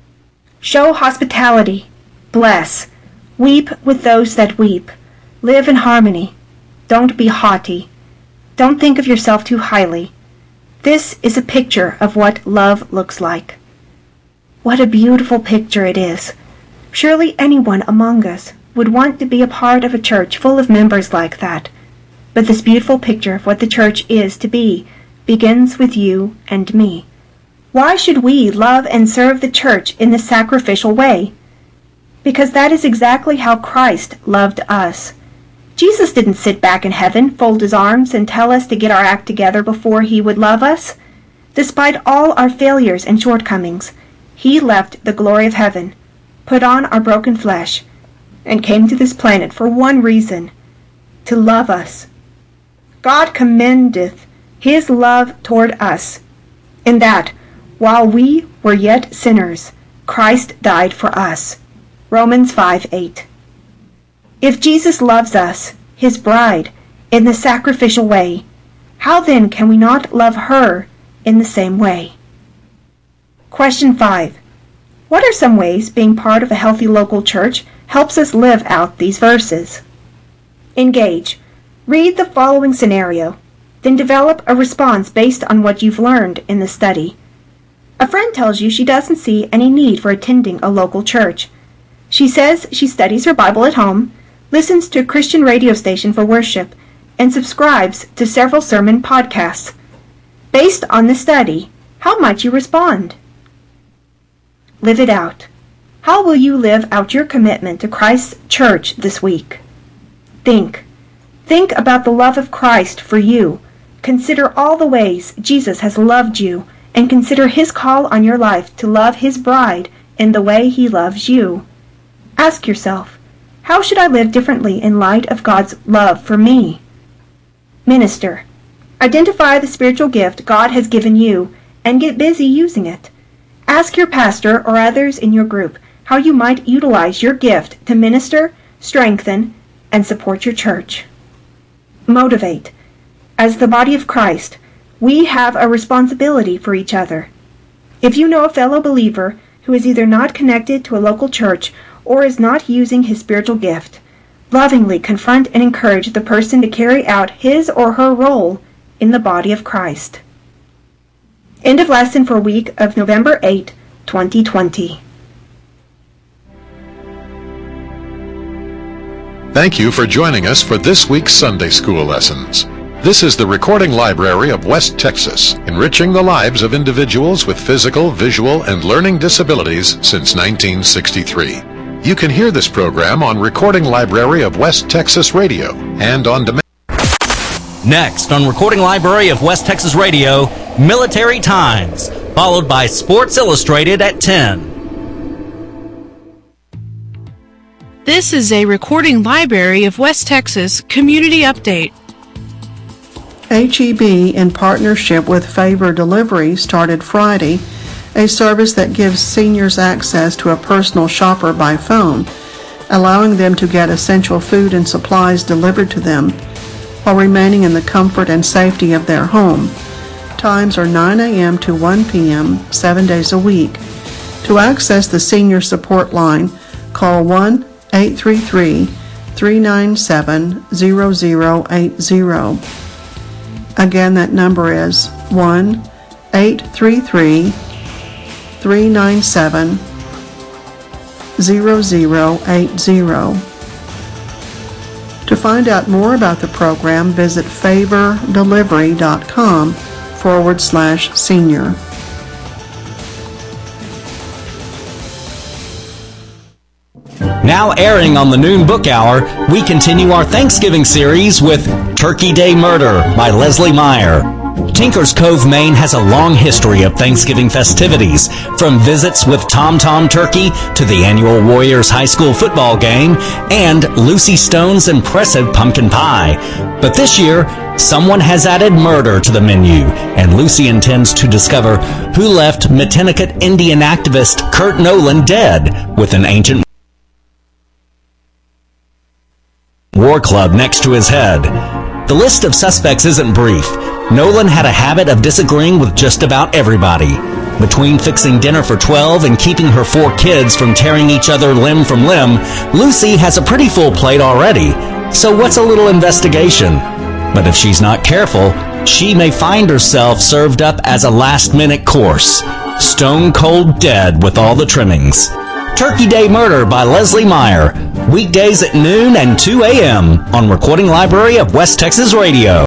Show hospitality. Bless. Weep with those that weep. Live in harmony. Don't be haughty. Don't think of yourself too highly. This is a picture of what love looks like. What a beautiful picture it is. Surely anyone among us would want to be a part of a church full of members like that. But this beautiful picture of what the church is to be begins with you and me. Why should we love and serve the church in this sacrificial way? Because that is exactly how Christ loved us. Jesus didn't sit back in heaven, fold his arms, and tell us to get our act together before he would love us. Despite all our failures and shortcomings, he left the glory of heaven, put on our broken flesh, and came to this planet for one reason: to love us. God commendeth his love toward us, in that, while we were yet sinners, Christ died for us. Romans 5:8. If Jesus loves us, his bride, in the sacrificial way, how then can we not love her in the same way? Question 5. What are some ways being part of a healthy local church helps us live out these verses? Engage. Read the following scenario, then develop a response based on what you've learned in the study. A friend tells you she doesn't see any need for attending a local church. She says she studies her Bible at home, listens to a Christian radio station for worship, and subscribes to several sermon podcasts. Based on the study, how might you respond? Live it out. How will you live out your commitment to Christ's church this week? Think. Think about the love of Christ for you. Consider all the ways Jesus has loved you, and consider his call on your life to love his bride in the way he loves you. Ask yourself, how should I live differently in light of God's love for me? Minister. Identify the spiritual gift God has given you and get busy using it. Ask your pastor or others in your group how you might utilize your gift to minister, strengthen, and support your church. Motivate. As the body of Christ, we have a responsibility for each other. If you know a fellow believer who is either not connected to a local church or is not using his spiritual gift, lovingly confront and encourage the person to carry out his or her role in the body of Christ. End of lesson for week of November 8, 2020. Thank you for joining us for this week's Sunday School lessons. This is the Recording Library of West Texas, enriching the lives of individuals with physical, visual, and learning disabilities since 1963. You can hear this program on Recording Library of West Texas Radio and on demand. Next on Recording Library of West Texas Radio, Military Times, followed by Sports Illustrated at 10. This is a Recording Library of West Texas community update. HEB, in partnership with Favor Delivery, started Friday, a service that gives seniors access to a personal shopper by phone, allowing them to get essential food and supplies delivered to them while remaining in the comfort and safety of their home. Times are 9 a.m. to 1 p.m., 7 days a week. To access the senior support line, call 1-833-397-0080. Again, that number is 1-833-397-0080. To find out more about the program, visit favordelivery.com/senior. Now airing on the Noon Book Hour, we continue our Thanksgiving series with Turkey Day Murder by Leslie Meyer. Tinker's Cove, Maine has a long history of Thanksgiving festivities, from visits with Tom Tom Turkey to the annual Warriors High School football game and Lucy Stone's impressive pumpkin pie. But this year, someone has added murder to the menu, and Lucy intends to discover who left Matinecock Indian activist Kurt Nolan dead with an ancient war club next to his head. The list of suspects isn't brief. Nolan had a habit of disagreeing with just about everybody. Between fixing dinner for 12 and keeping her 4 kids from tearing each other limb from limb, Lucy has a pretty full plate already. So what's a little investigation? But if she's not careful, she may find herself served up as a last-minute course. Stone cold dead with all the trimmings. Turkey Day Murder by Leslie Meyer. Weekdays at noon and 2 a.m. on Recording Library of West Texas Radio.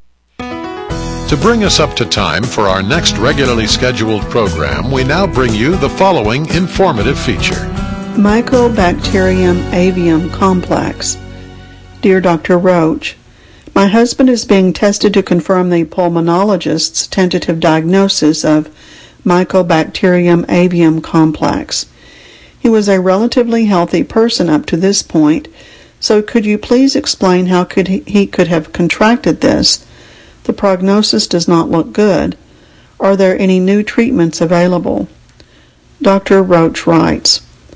To bring us up to time for our next regularly scheduled program, we now bring you the following informative feature. Mycobacterium avium complex. Dear Dr. Roach, my husband is being tested to confirm the pulmonologist's tentative diagnosis of Mycobacterium avium complex. He was a relatively healthy person up to this point, so could you please explain how he could have contracted this? The prognosis does not look good. Are there any new treatments available? Dr. Roach writes,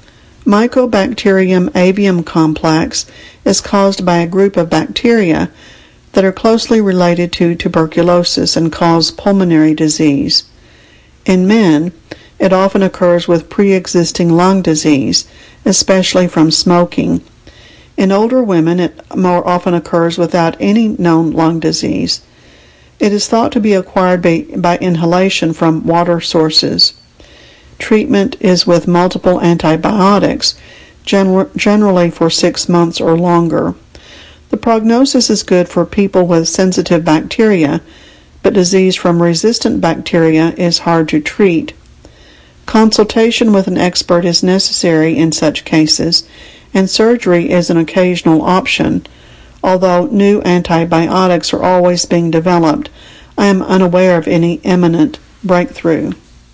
Mycobacterium avium complex is caused by a group of bacteria that are closely related to tuberculosis and cause pulmonary disease. In men, it often occurs with pre-existing lung disease, especially from smoking. In older women, it more often occurs without any known lung disease. It is thought to be acquired by inhalation from water sources. Treatment is with multiple antibiotics, generally for 6 months or longer. The prognosis is good for people with sensitive bacteria, but disease from resistant bacteria is hard to treat. Consultation with an expert is necessary in such cases, and surgery is an occasional option. Although new antibiotics are always being developed, I am unaware of any imminent breakthrough.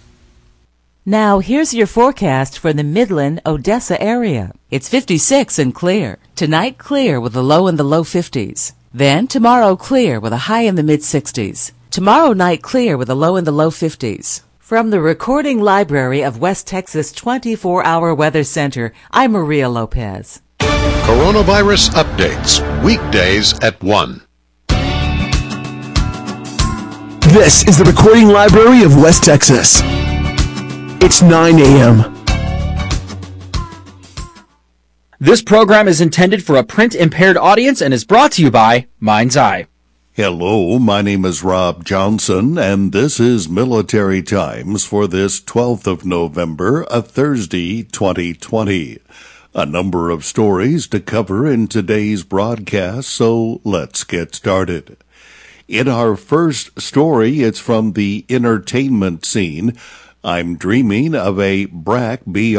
Now here's your forecast for the Midland, Odessa area. It's 56 and clear. Tonight clear with a low in the low 50s. Then tomorrow clear with a high in the mid-60s. Tomorrow night clear with a low in the low 50s. From the Recording Library of West Texas 24-Hour Weather Center, I'm Maria Lopez. Coronavirus updates, weekdays at 1. This is the Recording Library of West Texas. It's 9 a.m. This program is intended for a print-impaired audience and is brought to you by Mind's Eye. Hello, my name is Rob Johnson, and this is Military Times for this 12th of November, a Thursday, 2020. A number of stories to cover in today's broadcast, so let's get started. In our first story, it's from the entertainment scene. I'm dreaming of a BRAC,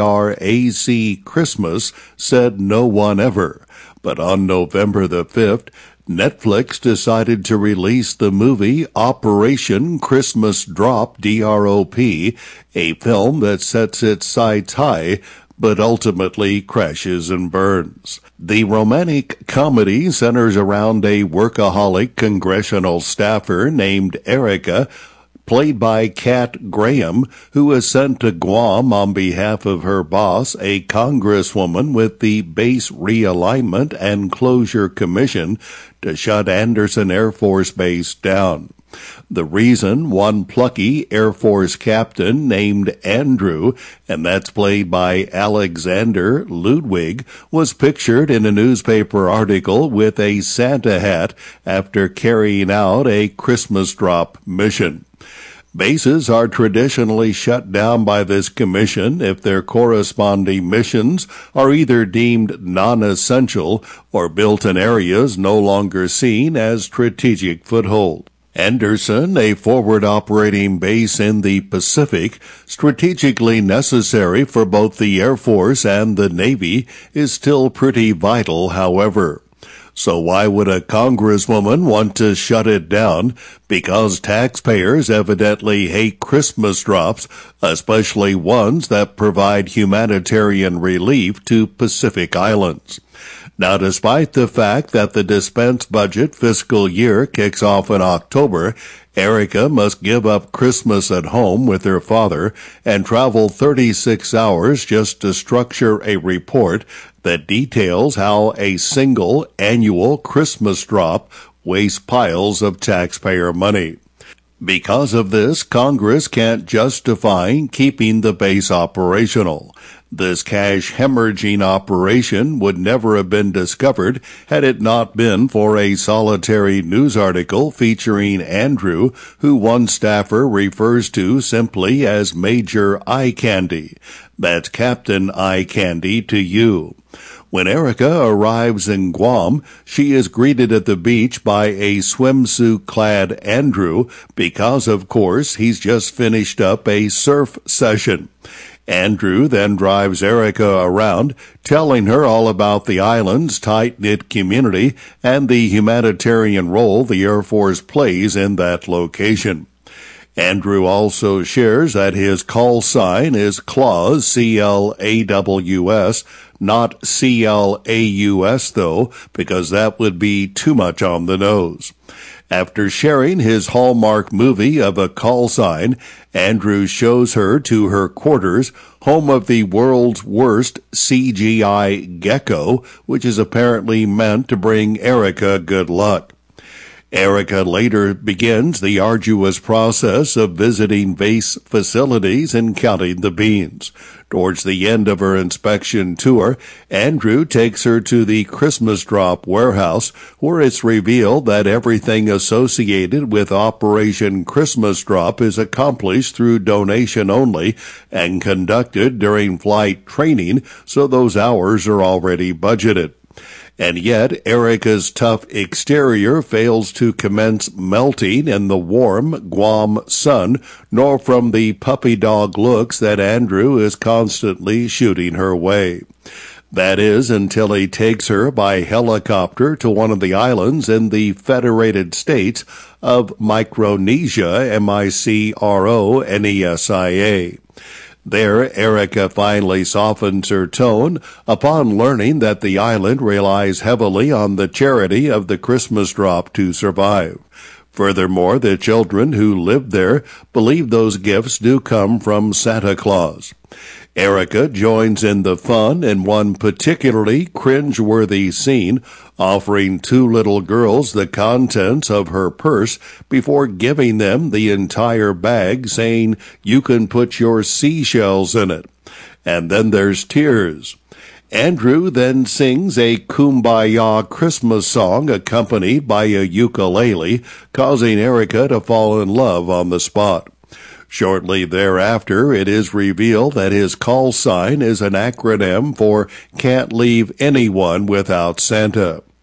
B-R-A-C Christmas, said no one ever. But on November the 5th, Netflix decided to release the movie Operation Christmas Drop, D-R-O-P, a film that sets its sights high, but ultimately crashes and burns. The romantic comedy centers around a workaholic congressional staffer named Erica, played by Kat Graham, who is sent to Guam on behalf of her boss, a congresswoman with the Base Realignment and Closure Commission, to shut Andersen Air Force Base down. The reason, one plucky Air Force captain named Andrew, and that's played by Alexander Ludwig, was pictured in a newspaper article with a Santa hat after carrying out a Christmas drop mission. Bases are traditionally shut down by this commission if their corresponding missions are either deemed non-essential or built in areas no longer seen as strategic foothold. Andersen, a forward operating base in the Pacific, strategically necessary for both the Air Force and the Navy, is still pretty vital, however. So why would a congresswoman want to shut it down? Because taxpayers evidently hate Christmas drops, especially ones that provide humanitarian relief to Pacific Islands. Now, despite the fact that the dispense budget fiscal year kicks off in October, Erica must give up Christmas at home with her father and travel 36 hours just to structure a report that details how a single annual Christmas drop wastes piles of taxpayer money. Because of this, Congress can't justify keeping the base operational. This cash hemorrhaging operation would never have been discovered had it not been for a solitary news article featuring Andrew, who one staffer refers to simply as Major Eye Candy. That's Captain Eye Candy to you. When Erica arrives in Guam, she is greeted at the beach by a swimsuit-clad Andrew because, of course, he's just finished up a surf session. Andrew then drives Erica around, telling her all about the island's tight-knit community and the humanitarian role the Air Force plays in that location. Andrew also shares that his call sign is CLAWS, C-L-A-W-S, not C-L-A-U-S though, because that would be too much on the nose. After sharing his Hallmark movie of a call sign, Andrew shows her to her quarters, home of the world's worst CGI gecko, which is apparently meant to bring Erica good luck. Erica later begins the arduous process of visiting base facilities and counting the beans. Towards the end of her inspection tour, Andrew takes her to the Christmas Drop warehouse, where it's revealed that everything associated with Operation Christmas Drop is accomplished through donation only and conducted during flight training, so those hours are already budgeted. And yet, Erica's tough exterior fails to commence melting in the warm Guam sun, nor from the puppy dog looks that Andrew is constantly shooting her way. That is, until he takes her by helicopter to one of the islands in the Federated States of Micronesia, M-I-C-R-O-N-E-S-I-A. There, Erica finally softens her tone upon learning that the island relies heavily on the charity of the Christmas Drop to survive. Furthermore, the children who live there believe those gifts do come from Santa Claus. Erica joins in the fun in one particularly cringe-worthy scene, offering two little girls the contents of her purse before giving them the entire bag, saying, "You can put your seashells in it." And then there's tears. Andrew then sings a Kumbaya Christmas song accompanied by a ukulele, causing Erica to fall in love on the spot. Shortly thereafter, it is revealed that his call sign is an acronym for Can't Leave Anyone Without Santa.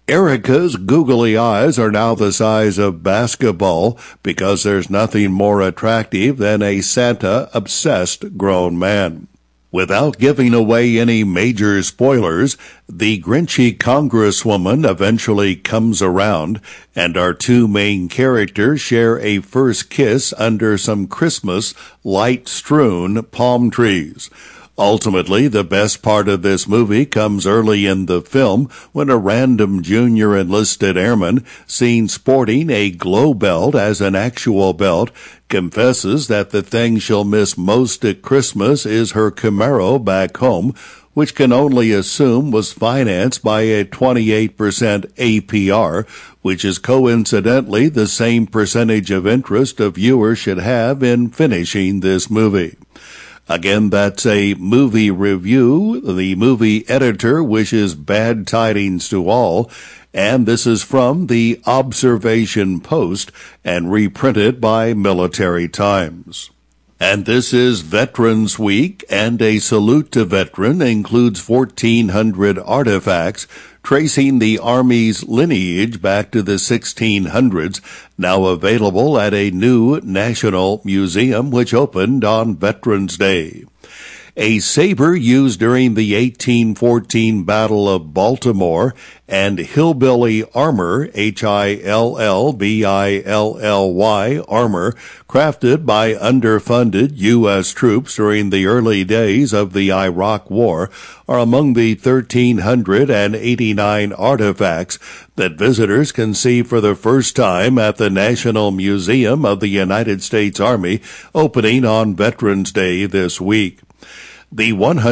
Erica's googly eyes are now the size of basketball because there's nothing more attractive than a Santa-obsessed grown man. Without giving away any major spoilers, the Grinchy Congresswoman eventually comes around, and our two main characters share a first kiss under some Christmas light-strewn palm trees. Ultimately, the best part of this movie comes early in the film when a random junior enlisted airman, seen sporting a glow belt as an actual belt, confesses that the thing she'll miss most at Christmas is her Camaro back home, which can only assume was financed by a 28% APR, which is coincidentally the same percentage of interest a viewer should have in finishing this movie. Again, that's a movie review. The movie editor wishes bad tidings to all, and this is from the Observation Post and reprinted by Military Times. And this is Veterans Week, and a salute to veteran includes 1,400 artifacts tracing the Army's lineage back to the 1600s, now available at a new National Museum which opened on Veterans Day. A saber used during the 1814 Battle of Baltimore, and hillbilly armor, Hillbilly armor, crafted by underfunded U.S. troops during the early days of the Iraq War, are among the 1,389 artifacts that visitors can see for the first time at the National Museum of the United States Army, opening on Veterans Day this week. The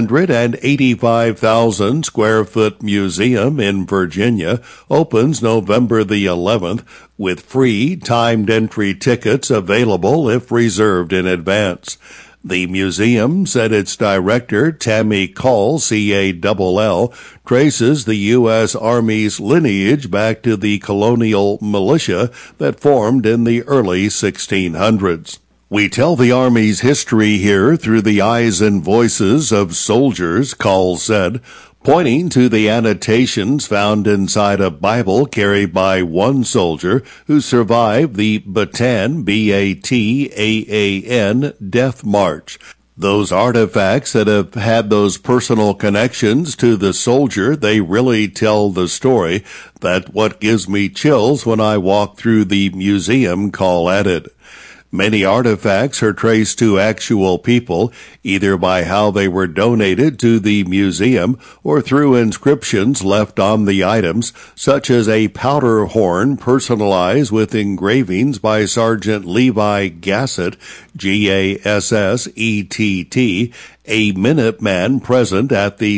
185,000 square foot museum in Virginia opens November the 11th with free timed entry tickets available if reserved in advance. The museum, said its director, Tammy Call, C-A-L-L, traces the U.S. Army's lineage back to the colonial militia that formed in the early 1600s. We tell the Army's history here through the eyes and voices of soldiers, Call said, pointing to the annotations found inside a Bible carried by one soldier who survived the Bataan, B-A-T-A-A-N, death march. Those artifacts that have had those personal connections to the soldier, they really tell the story. That's what gives me chills when I walk through the museum, Call added. Many artifacts are traced to actual people, either by how they were donated to the museum or through inscriptions left on the items, such as a powder horn personalized with engravings by Sergeant Levi Gassett, G-A-S-S-E-T-T, a Minuteman present at the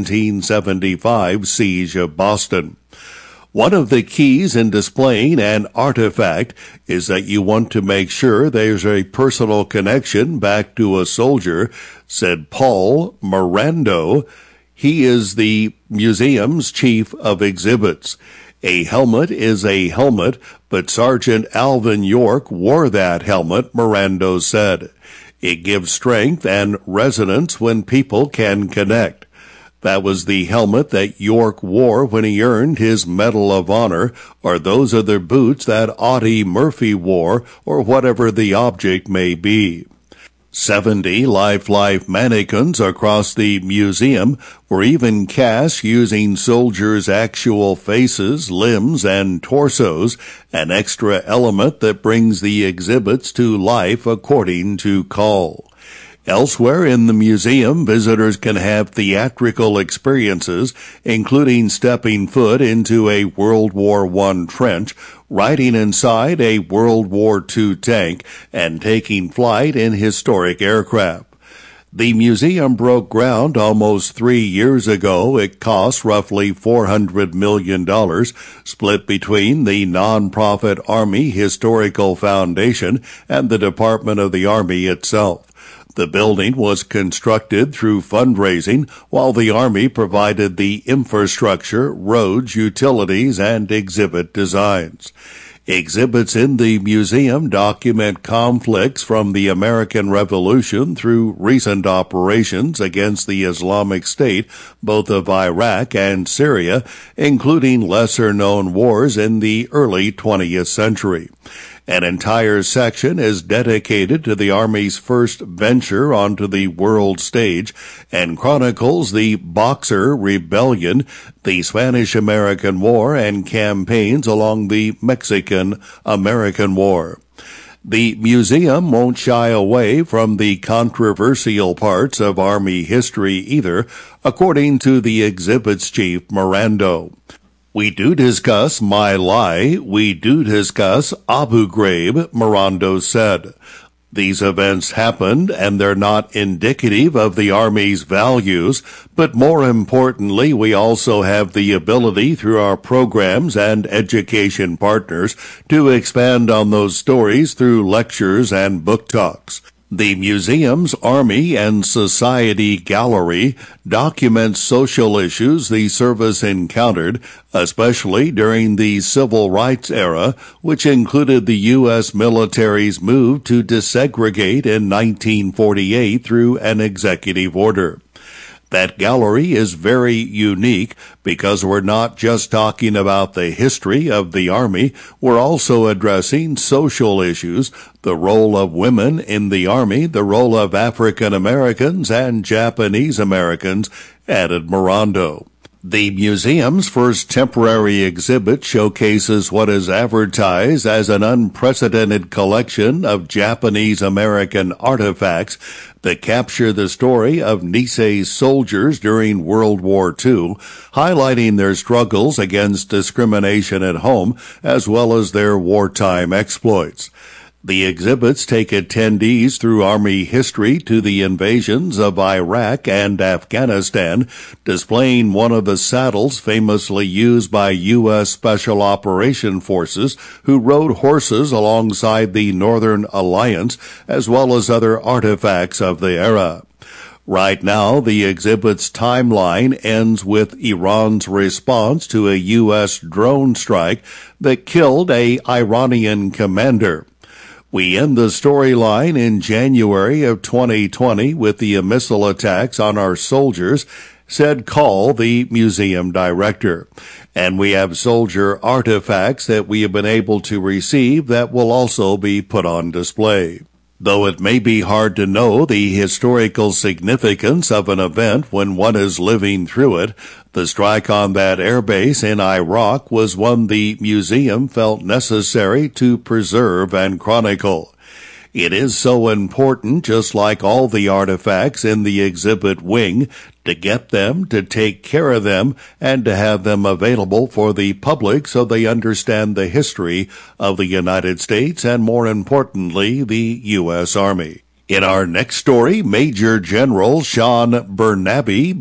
1775 siege of Boston. One of the keys in displaying an artifact is that you want to make sure there's a personal connection back to a soldier, said Paul Mirando. He is the museum's chief of exhibits. A helmet is a helmet, but Sergeant Alvin York wore that helmet, Mirando said. It gives strength and resonance when people can connect. That was the helmet that York wore when he earned his Medal of Honor, or those are the boots that Audie Murphy wore, or whatever the object may be. 70 lifelike mannequins across the museum were even cast using soldiers' actual faces, limbs, and torsos, an extra element that brings the exhibits to life, according to Call. Elsewhere in the museum, visitors can have theatrical experiences, including stepping foot into a World War I trench, riding inside a World War II tank, and taking flight in historic aircraft. The museum broke ground almost 3 years ago. It cost roughly $400 million, split between the nonprofit Army Historical Foundation and the Department of the Army itself. The building was constructed through fundraising, while the Army provided the infrastructure, roads, utilities, and exhibit designs. Exhibits in the museum document conflicts from the American Revolution through recent operations against the Islamic State, both of Iraq and Syria, including lesser-known wars in the early 20th century. An entire section is dedicated to the Army's first venture onto the world stage and chronicles the Boxer Rebellion, the Spanish-American War, and campaigns along the Mexican-American War. The museum won't shy away from the controversial parts of Army history either, according to the exhibit's chief, Mirando. We do discuss My Lai, we do discuss Abu Ghraib, Mirando said. These events happened and they're not indicative of the Army's values, but more importantly, we also have the ability through our programs and education partners to expand on those stories through lectures and book talks. The museum's Army and Society Gallery documents social issues the service encountered, especially during the Civil Rights era, which included the U.S. military's move to desegregate in 1948 through an executive order. That gallery is very unique because we're not just talking about the history of the Army, we're also addressing social issues, the role of women in the Army, the role of African Americans and Japanese Americans, added Mirando. The museum's first temporary exhibit showcases what is advertised as an unprecedented collection of Japanese-American artifacts that capture the story of Nisei's soldiers during World War II, highlighting their struggles against discrimination at home as well as their wartime exploits. The exhibits take attendees through Army history to the invasions of Iraq and Afghanistan, displaying one of the saddles famously used by U.S. Special Operation Forces who rode horses alongside the Northern Alliance, as well as other artifacts of the era. Right now, the exhibit's timeline ends with Iran's response to a U.S. drone strike that killed an Iranian commander. We end the storyline in January of 2020 with the missile attacks on our soldiers, said Call, the museum director. And we have soldier artifacts that we have been able to receive that will also be put on display. Though it may be hard to know the historical significance of an event when one is living through it, the strike on that airbase in Iraq was one the museum felt necessary to preserve and chronicle. It is so important, just like all the artifacts in the exhibit wing, to get them, to take care of them, and to have them available for the public so they understand the history of the United States and, more importantly, the U.S. Army. In our next story, Major General Sean Bernabe,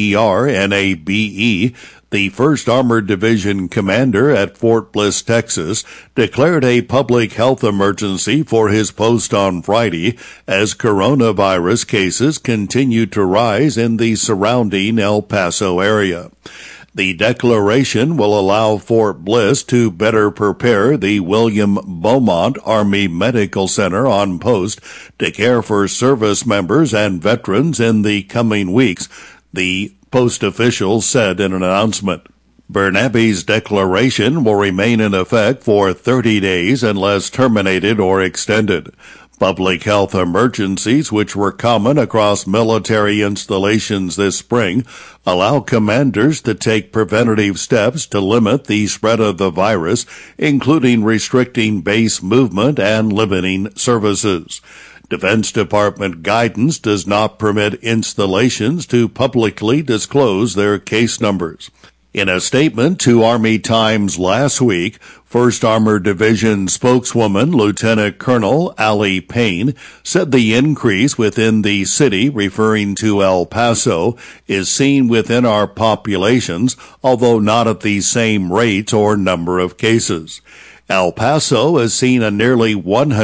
B-E-R-N-A-B-E, the 1st Armored Division commander at Fort Bliss, Texas, declared a public health emergency for his post on Friday as coronavirus cases continue to rise in the surrounding El Paso area. The declaration will allow Fort Bliss to better prepare the William Beaumont Army Medical Center on post to care for service members and veterans in the coming weeks, the post officials said in an announcement. Bernabe's declaration will remain in effect for 30 days unless terminated or extended. Public health emergencies, which were common across military installations this spring, allow commanders to take preventative steps to limit the spread of the virus, including restricting base movement and limiting services. Defense Department guidance does not permit installations to publicly disclose their case numbers. In a statement to Army Times last week, 1st Armored Division spokeswoman Lieutenant Colonel Allie Payne said the increase within the city, referring to El Paso, is seen within our populations, although not at the same rate or number of cases. El Paso has seen a nearly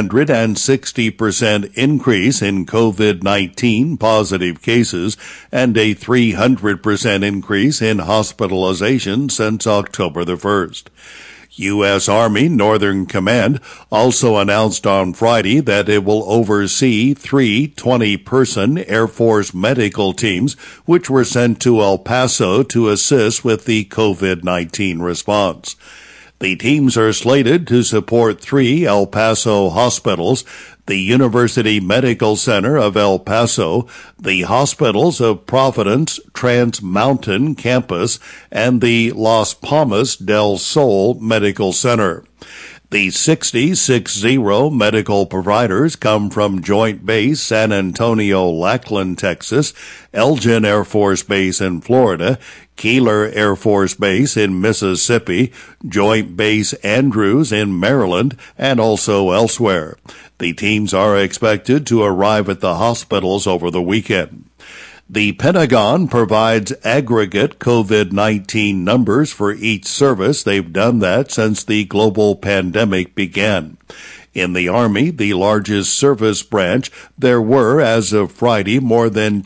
160% increase in COVID-19 positive cases and a 300% increase in hospitalization since October the 1st. U.S. Army Northern Command also announced on Friday that it will oversee 3 20-person Air Force medical teams which were sent to El Paso to assist with the COVID-19 response. The teams are slated to support 3 El Paso hospitals, the University Medical Center of El Paso, the hospitals of Providence Trans Mountain Campus, and the Las Palmas del Sol Medical Center. The 60 medical providers come from Joint Base San Antonio, Lackland, Texas, Elgin Air Force Base in Florida, Keeler Air Force Base in Mississippi, Joint Base Andrews in Maryland, and also elsewhere. The teams are expected to arrive at the hospitals over the weekend. The Pentagon provides aggregate COVID-19 numbers for each service. They've done that since the global pandemic began. In the Army, the largest service branch, there were, as of Friday, more than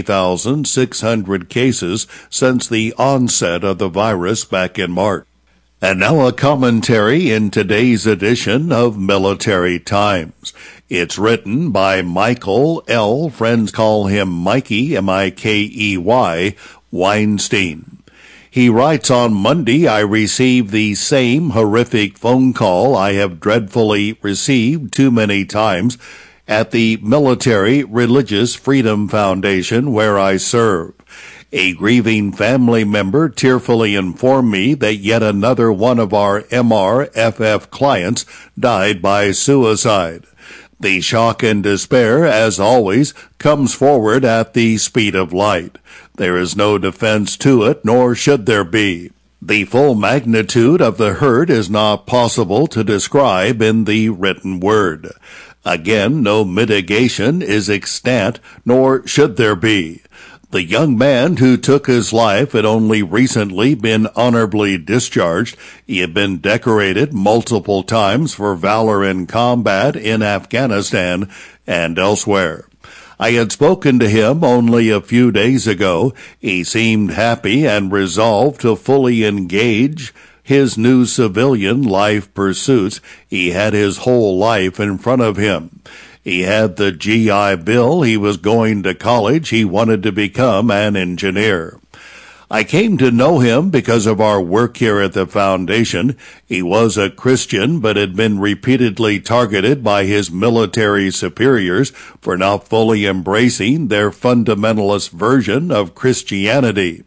20,600 cases since the onset of the virus back in March. And now a commentary in today's edition of Military Times. It's written by Michael L., friends call him Mikey, M-I-K-E-Y, Weinstein. He writes, on Monday, I received the same horrific phone call I have dreadfully received too many times at the Military Religious Freedom Foundation where I serve. A grieving family member tearfully informed me that yet another one of our MRFF clients died by suicide. The shock and despair, as always, comes forward at the speed of light. There is no defense to it, nor should there be. The full magnitude of the hurt is not possible to describe in the written word. Again, no mitigation is extant, nor should there be. The young man who took his life had only recently been honorably discharged. He had been decorated multiple times for valor in combat in Afghanistan and elsewhere. I had spoken to him only a few days ago. He seemed happy and resolved to fully engage his new civilian life pursuits. He had his whole life in front of him. He had the GI Bill, he was going to college, he wanted to become an engineer. I came to know him because of our work here at the foundation. He was a Christian, but had been repeatedly targeted by his military superiors for not fully embracing their fundamentalist version of Christianity.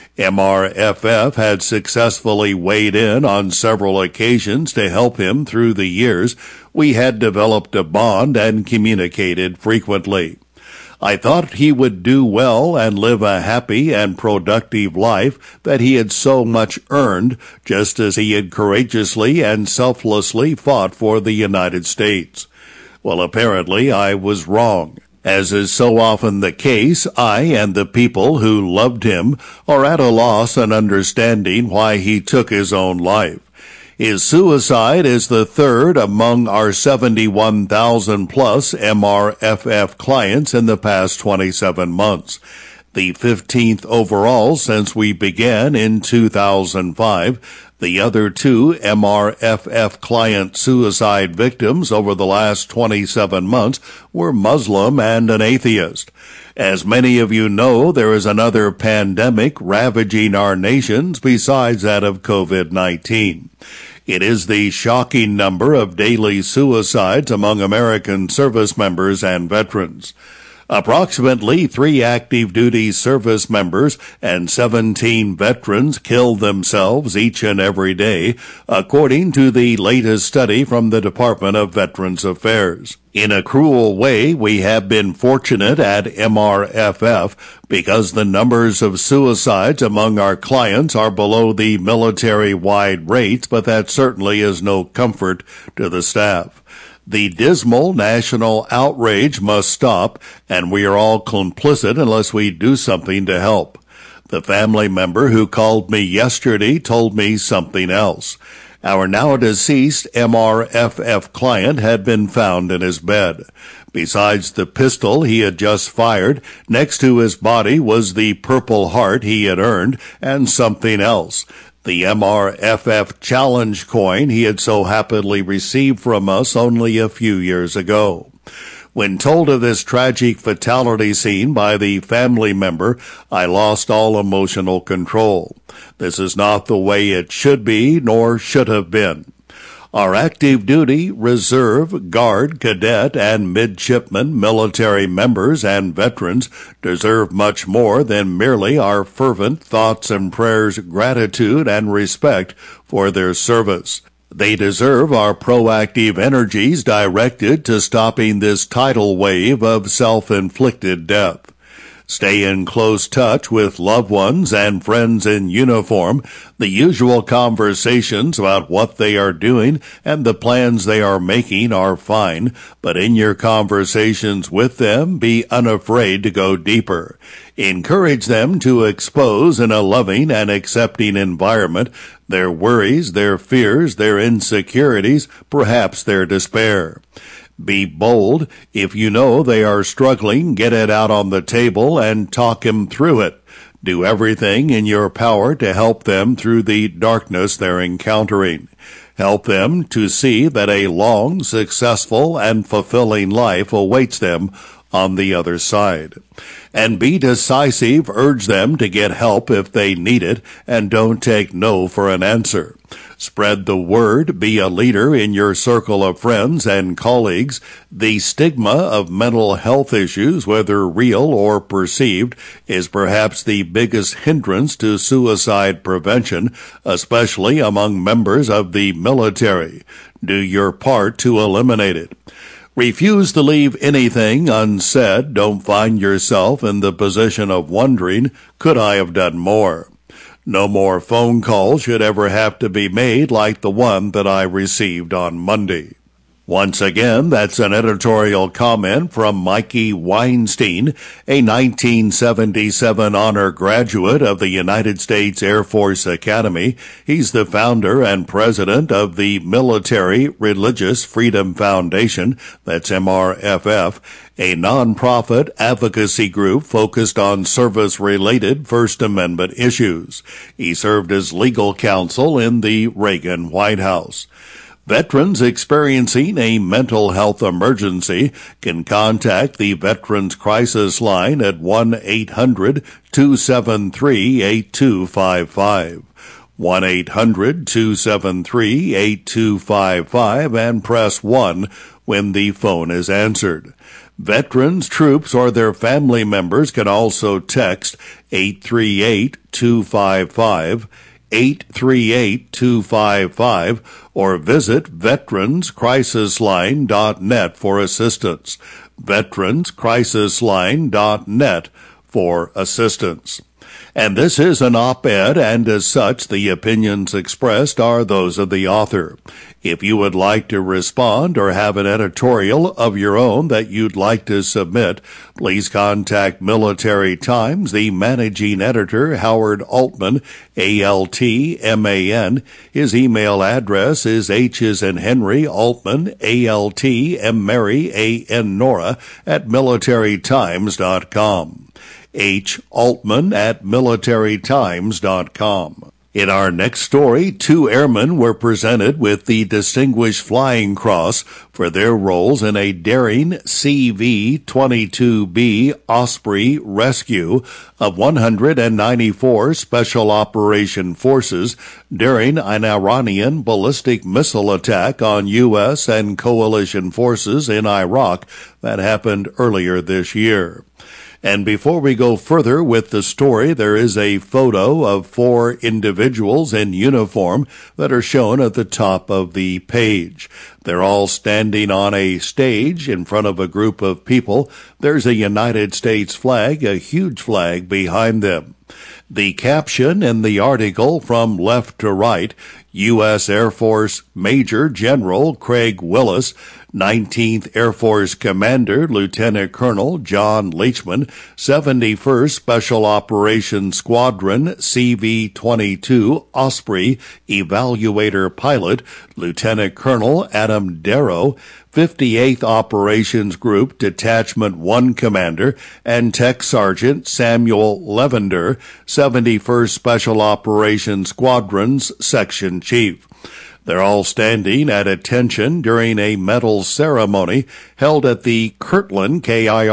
MRFF had successfully weighed in on several occasions to help him through the years. We had developed a bond and communicated frequently. I thought he would do well and live a happy and productive life that he had so much earned, just as he had courageously and selflessly fought for the United States. Well, apparently I was wrong. As is so often the case, I and the people who loved him are at a loss in understanding why he took his own life. His suicide is the third among our 71,000 plus MRFF clients in the past 27 months. The 15th overall since we began in 2005. The other 2 MRFF client suicide victims over the last 27 months were Muslim and an atheist. As many of you know, there is another pandemic ravaging our nations besides that of COVID-19. It is the shocking number of daily suicides among American service members and veterans. Approximately 3 active duty service members and 17 veterans kill themselves each and every day, according to the latest study from the Department of Veterans Affairs. In a cruel way, we have been fortunate at MRFF because the numbers of suicides among our clients are below the military-wide rates, but that certainly is no comfort to the staff. The dismal national outrage must stop, and we are all complicit unless we do something to help. The family member who called me yesterday told me something else. Our now deceased MRFF client had been found in his bed. Besides the pistol he had just fired, next to his body was the Purple Heart he had earned, and something else. The MRFF Challenge coin he had so happily received from us only a few years ago. When told of this tragic fatality scene by the family member, I lost all emotional control. This is not the way it should be, nor should have been. Our active duty, reserve, guard, cadet, and midshipman military members and veterans deserve much more than merely our fervent thoughts and prayers, gratitude, and respect for their service. They deserve our proactive energies directed to stopping this tidal wave of self-inflicted death. Stay in close touch with loved ones and friends in uniform. The usual conversations about what they are doing and the plans they are making are fine, but in your conversations with them, be unafraid to go deeper. Encourage them to expose in a loving and accepting environment their worries, their fears, their insecurities, perhaps their despair. Be bold. If you know they are struggling, get it out on the table and talk them through it. Do everything in your power to help them through the darkness they're encountering. Help them to see that a long, successful, and fulfilling life awaits them on the other side. And be decisive. Urge them to get help if they need it, and don't take no for an answer. Spread the word. Be a leader in your circle of friends and colleagues. The stigma of mental health issues, whether real or perceived, is perhaps the biggest hindrance to suicide prevention, especially among members of the military. Do your part to eliminate it. Refuse to leave anything unsaid. Don't find yourself in the position of wondering, could I have done more? No more phone calls should ever have to be made like the one that I received on Monday. Once again, that's an editorial comment from Mikey Weinstein, a 1977 honor graduate of the United States Air Force Academy. He's the founder and president of the Military Religious Freedom Foundation, that's MRFF, a nonprofit advocacy group focused on service-related First Amendment issues. He served as legal counsel in the Reagan White House. Veterans experiencing a mental health emergency can contact the Veterans Crisis Line at 1-800-273-8255. 1-800-273-8255 and press 1 when the phone is answered. Veterans, troops, or their family members can also text 838-255, 838-255, or visit veteranscrisisline.net for assistance. veteranscrisisline.net for assistance. And this is an op-ed, and as such, the opinions expressed are those of the author. If you would like to respond or have an editorial of your own that you'd like to submit, please contact Military Times, the managing editor, Howard Altman, A-L-T-M-A-N. His email address is H as in Henry, Altman, A-L-T-M Mary, A-N Nora, at militarytimes.com. H. Altman at militarytimes.com. In our next story, 2 airmen were presented with the Distinguished Flying Cross for their roles in a daring CV-22B Osprey rescue of 194 Special Operation Forces during an Iranian ballistic missile attack on U.S. and coalition forces in Iraq that happened earlier this year. And before we go further with the story, there is a photo of 4 individuals in uniform that are shown at the top of the page. They're all standing on a stage in front of a group of people. There's a United States flag, a huge flag behind them. The caption in the article from left to right, U.S. Air Force Major General Craig Willis, 19th Air Force Commander Lieutenant Colonel John Leachman, 71st Special Operations Squadron CV-22 Osprey Evaluator Pilot Lieutenant Colonel Adam Darrow, 58th Operations Group Detachment 1 Commander and Tech Sergeant Samuel Levender, 71st Special Operations Squadron's Section Chief. They're all standing at attention during a medal ceremony held at the Kirtland,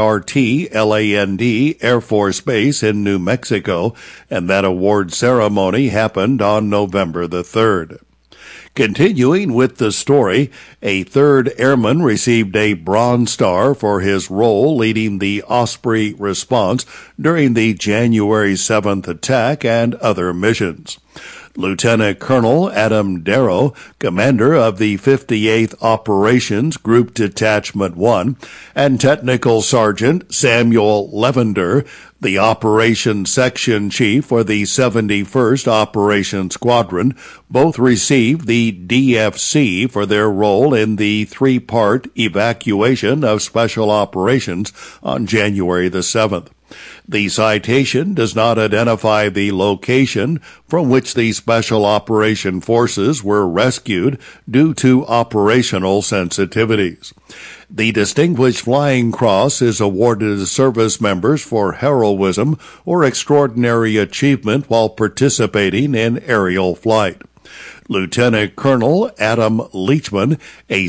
Kirtland, Air Force Base in New Mexico, and that award ceremony happened on November the 3rd. Continuing with the story, a 3rd Airman received a Bronze Star for his role leading the Osprey response during the January 7th attack and other missions. Lieutenant Colonel Adam Darrow, commander of the 58th Operations Group Detachment 1, and Technical Sergeant Samuel Levender, the Operations Section Chief for the 71st Operations Squadron, both received the DFC for their role in the 3-part evacuation of Special Operations on January the 7th. The citation does not identify the location from which the Special Operation Forces were rescued due to operational sensitivities. The Distinguished Flying Cross is awarded to service members for heroism or extraordinary achievement while participating in aerial flight. Lieutenant Colonel Adam Leachman, a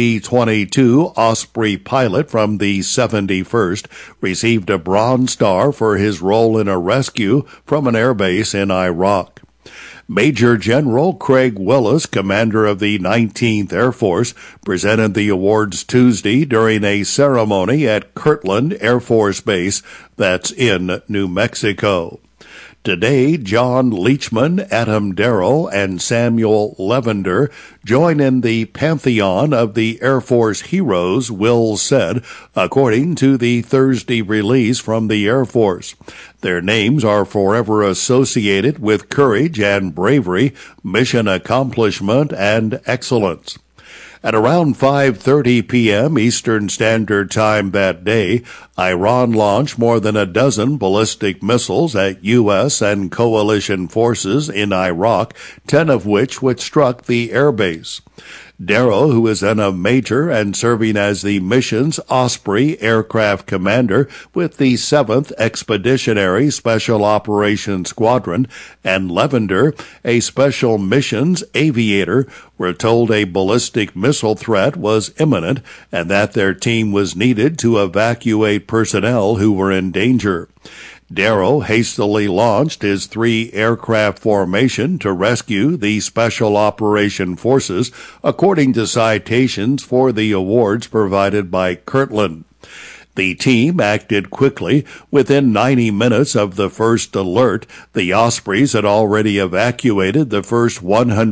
CV-22 Osprey pilot from the 71st, received a Bronze Star for his role in a rescue from an airbase in Iraq. Major General Craig Willis, commander of the 19th Air Force, presented the awards Tuesday during a ceremony at Kirtland Air Force Base that's in New Mexico. Today, John Leachman, Adam Darrow, and Samuel Levender join in the pantheon of the Air Force heroes, Wills said, according to the Thursday release from the Air Force. Their names are forever associated with courage and bravery, mission accomplishment, and excellence. At around 5:30 p.m. Eastern Standard Time that day, Iran launched more than a dozen ballistic missiles at U.S. and coalition forces in Iraq, 10 of which struck the airbase. Darrow, who is then a major and serving as the mission's Osprey aircraft commander with the 7th Expeditionary Special Operations Squadron, and Levender, a special missions aviator, were told a ballistic missile threat was imminent and that their team was needed to evacuate personnel who were in danger. Darrow hastily launched his 3-aircraft formation to rescue the Special Operation Forces, according to citations for the awards provided by Kirtland. The team acted quickly. Within 90 minutes of the first alert, the Ospreys had already evacuated the first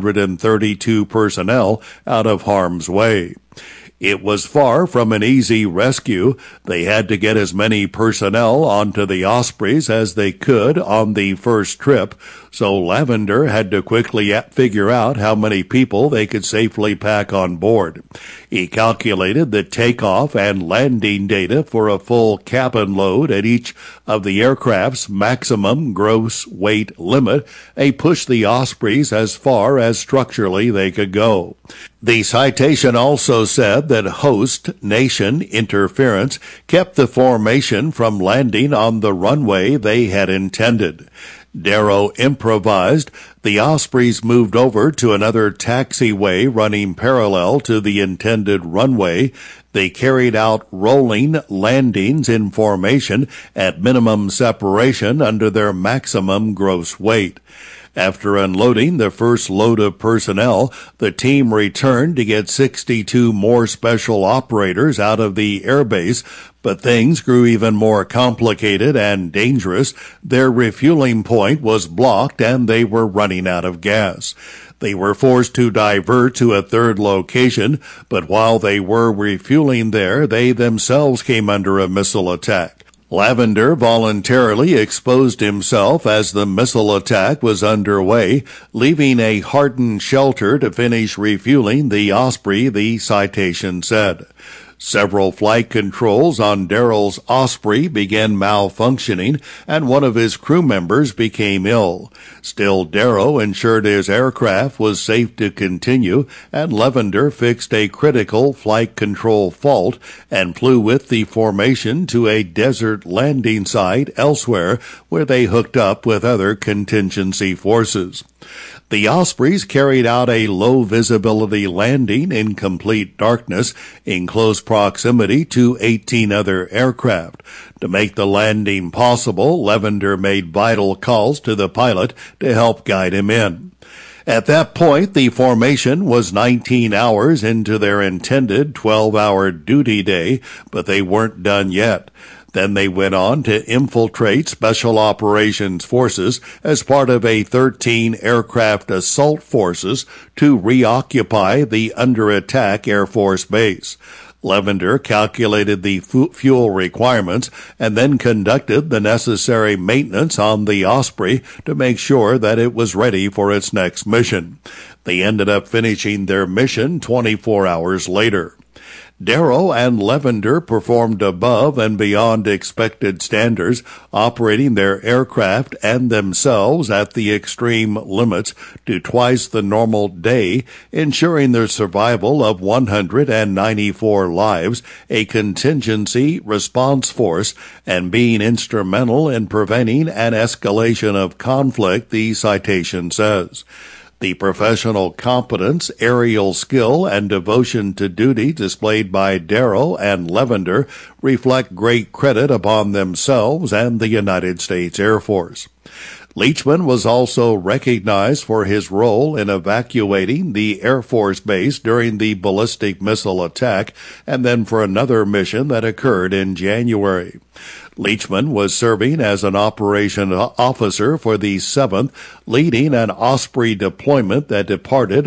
132 personnel out of harm's way. It was far from an easy rescue. They had to get as many personnel onto the Ospreys as they could on the first trip, so Lavender had to quickly figure out how many people they could safely pack on board. He calculated the takeoff and landing data for a full cabin load at each of the aircraft's maximum gross weight limit, and pushed the Ospreys as far as structurally they could go. The citation also said that host nation interference kept the formation from landing on the runway they had intended. Darrow improvised. The Ospreys moved over to another taxiway running parallel to the intended runway. They carried out rolling landings in formation at minimum separation under their maximum gross weight. After unloading the first load of personnel, the team returned to get 62 more special operators out of the airbase, but things grew even more complicated and dangerous. Their refueling point was blocked and they were running out of gas. They were forced to divert to a third location, but while they were refueling there, they themselves came under a missile attack. Lavender voluntarily exposed himself as the missile attack was underway, leaving a hardened shelter to finish refueling the Osprey, the citation said. Several flight controls on Darrell's Osprey began malfunctioning, and one of his crew members became ill. Still, Darrow ensured his aircraft was safe to continue, and Lavender fixed a critical flight control fault and flew with the formation to a desert landing site elsewhere, where they hooked up with other contingency forces. The Ospreys carried out a low-visibility landing in complete darkness in close proximity to 18 other aircraft. To make the landing possible, Lavender made vital calls to the pilot to help guide him in. At that point, the formation was 19 hours into their intended 12-hour duty day, but they weren't done yet. Then they went on to infiltrate Special Operations Forces as part of a 13-aircraft assault forces to reoccupy the under-attack Air Force base. Lavender calculated the fuel requirements and then conducted the necessary maintenance on the Osprey to make sure that it was ready for its next mission. They ended up finishing their mission 24 hours later. Darrow and Lavender performed above and beyond expected standards, operating their aircraft and themselves at the extreme limits to twice the normal day, ensuring the survival of 194 lives, a contingency response force, and being instrumental in preventing an escalation of conflict, the citation says. The professional competence, aerial skill, and devotion to duty displayed by Darrow and Lavender reflect great credit upon themselves and the United States Air Force. Leachman was also recognized for his role in evacuating the Air Force base during the ballistic missile attack and then for another mission that occurred in January. Leachman was serving as an operations officer for the 7th, leading an Osprey deployment that departed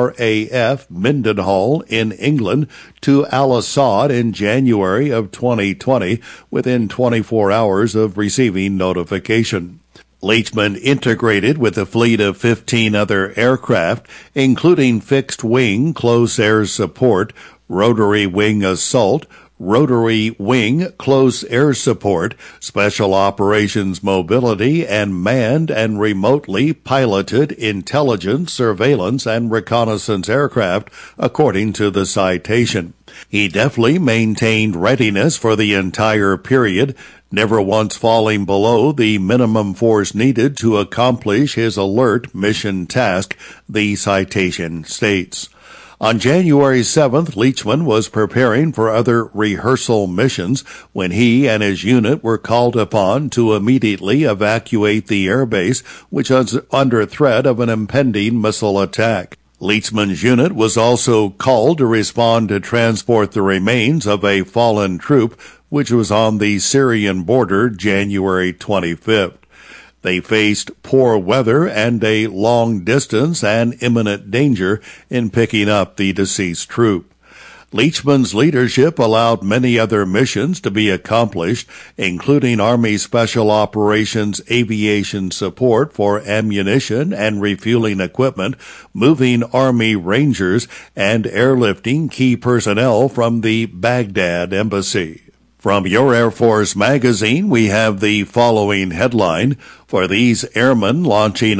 RAF Mendenhall in England to Al-Assad in January of 2020 within 24 hours of receiving notification. Leachman integrated with a fleet of 15 other aircraft, including fixed-wing close air support, rotary wing assault, rotary wing close air support, special operations mobility, and manned and remotely piloted intelligence, surveillance, and reconnaissance aircraft, according to the citation. He deftly maintained readiness for the entire period, never once falling below the minimum force needed to accomplish his alert mission task, the citation states. On January 7th, Leachman was preparing for other rehearsal missions when he and his unit were called upon to immediately evacuate the airbase, which was under threat of an impending missile attack. Leachman's unit was also called to respond to transport the remains of a fallen troop, which was on the Syrian border January 25th. They faced poor weather and a long distance and imminent danger in picking up the deceased troop. Leachman's leadership allowed many other missions to be accomplished, including Army Special Operations aviation support for ammunition and refueling equipment, moving Army Rangers, and airlifting key personnel from the Baghdad embassy. From Your Air Force magazine, we have the following headline: For these airmen, launching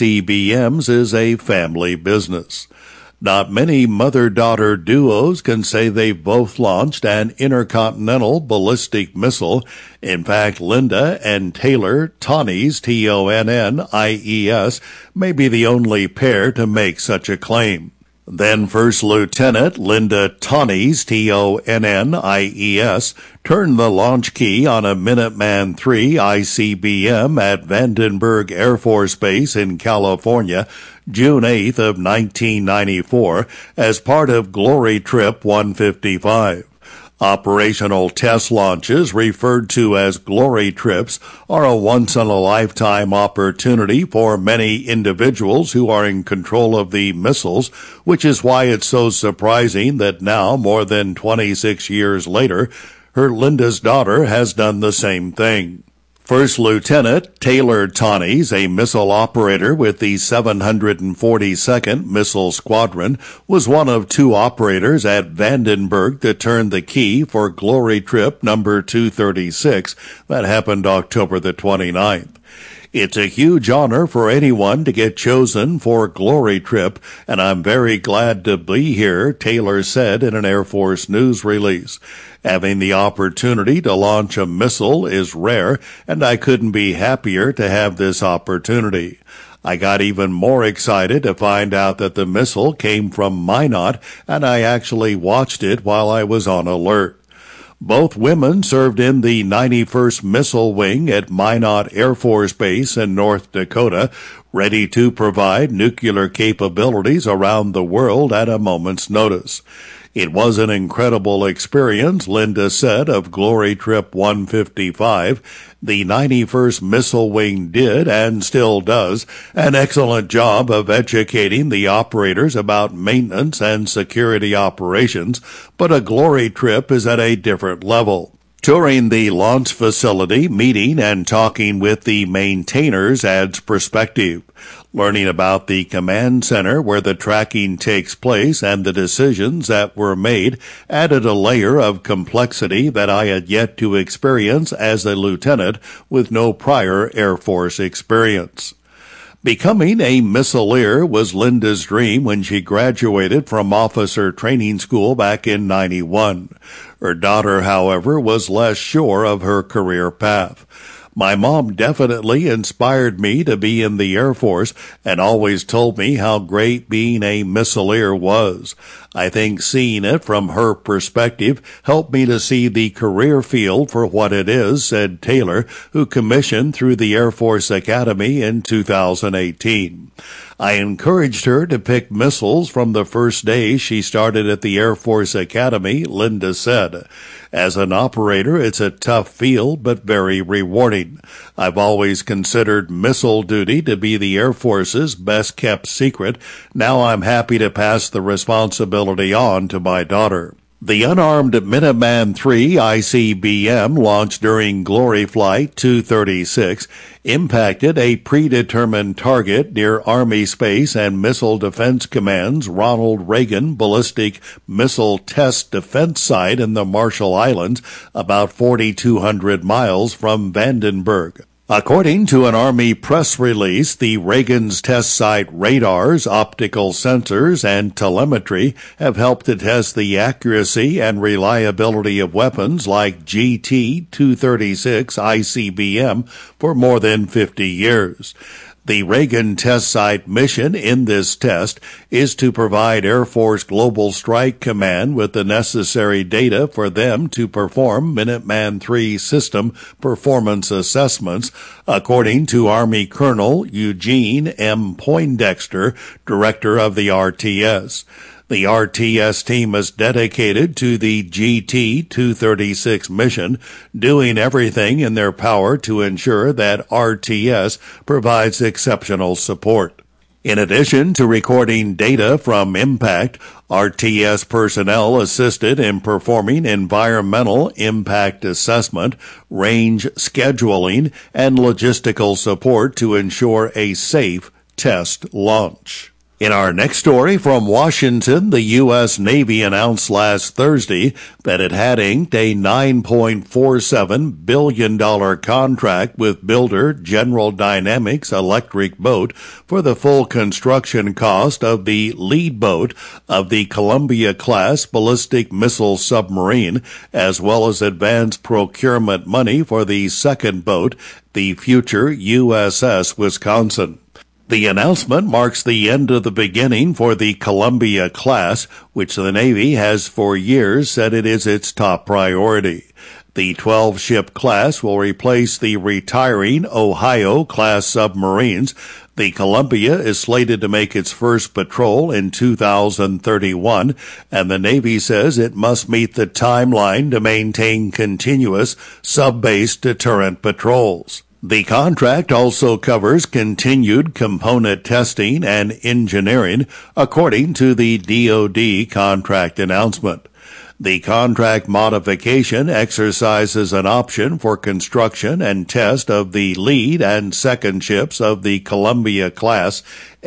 ICBMs is a family business. Not many mother-daughter duos can say they've both launched an intercontinental ballistic missile. In fact, Linda and Taylor Tonnies, T-O-N-N-I-E-S, may be the only pair to make such a claim. Then First Lieutenant Linda Tonnies, T-O-N-N-I-E-S, turned the launch key on a Minuteman III ICBM at Vandenberg Air Force Base in California, June 8th of 1994, as part of Glory Trip 155. Operational test launches, referred to as glory trips, are a once-in-a-lifetime opportunity for many individuals who are in control of the missiles, which is why it's so surprising that now, more than 26 years later, Her Linda's daughter has done the same thing. First Lieutenant Taylor Tonnies, a missile operator with the 742nd Missile Squadron, was one of 2 operators at Vandenberg that turned the key for Glory Trip number 236 that happened October the 29th. It's a huge honor for anyone to get chosen for Glory Trip, and I'm very glad to be here, Taylor said in an Air Force news release. Having the opportunity to launch a missile is rare, and I couldn't be happier to have this opportunity. I got even more excited to find out that the missile came from Minot, and I actually watched it while I was on alert. Both women served in the 91st Missile Wing at Minot Air Force Base in North Dakota, ready to provide nuclear capabilities around the world at a moment's notice. It was an incredible experience, Linda said of Glory Trip 155. The 91st Missile Wing did, and still does, an excellent job of educating the operators about maintenance and security operations, but a Glory Trip is at a different level. Touring the launch facility, meeting and talking with the maintainers adds perspective. Learning about the command center where the tracking takes place and the decisions that were made added a layer of complexity that I had yet to experience as a lieutenant with no prior Air Force experience. Becoming a missileer was Linda's dream when she graduated from officer training school back in '91. Her daughter, however, was less sure of her career path. My mom definitely inspired me to be in the Air Force and always told me how great being a missileer was. I think seeing it from her perspective helped me to see the career field for what it is, said Taylor, who commissioned through the Air Force Academy in 2018. I encouraged her to pick missiles from the first day she started at the Air Force Academy, Linda said. As an operator, it's a tough field, but very rewarding. I've always considered missile duty to be the Air Force's best-kept secret. Now I'm happy to pass the responsibility on to my daughter. The unarmed Minuteman III ICBM launched during Glory Flight 236 impacted a predetermined target near Army Space and Missile Defense Command's Ronald Reagan Ballistic Missile Test Defense Site in the Marshall Islands, about 4,200 miles from Vandenberg. According to an Army press release, the Reagan's test site radars, optical sensors, and telemetry have helped to test the accuracy and reliability of weapons like GT-236 ICBM for more than 50 years. The Reagan test site mission in this test is to provide Air Force Global Strike Command with the necessary data for them to perform Minuteman III system performance assessments, according to Army Colonel Eugene M. Poindexter, director of the RTS. The RTS team is dedicated to the GT-236 mission, doing everything in their power to ensure that RTS provides exceptional support. In addition to recording data from impact, RTS personnel assisted in performing environmental impact assessment, range scheduling, and logistical support to ensure a safe test launch. In our next story from Washington, the U.S. Navy announced last Thursday that it had inked a $9.47 billion contract with builder General Dynamics Electric Boat for the full construction cost of the lead boat of the Columbia-class ballistic missile submarine, as well as advanced procurement money for the second boat, the future USS Wisconsin. The announcement marks the end of the beginning for the Columbia class, which the Navy has for years said it is its top priority. The 12-ship class will replace the retiring Ohio-class submarines. The Columbia is slated to make its first patrol in 2031, and the Navy says it must meet the timeline to maintain continuous sub-base deterrent patrols. The contract also covers continued component testing and engineering, according to the DoD contract announcement. The contract modification exercises an option for construction and test of the lead and second ships of the Columbia-class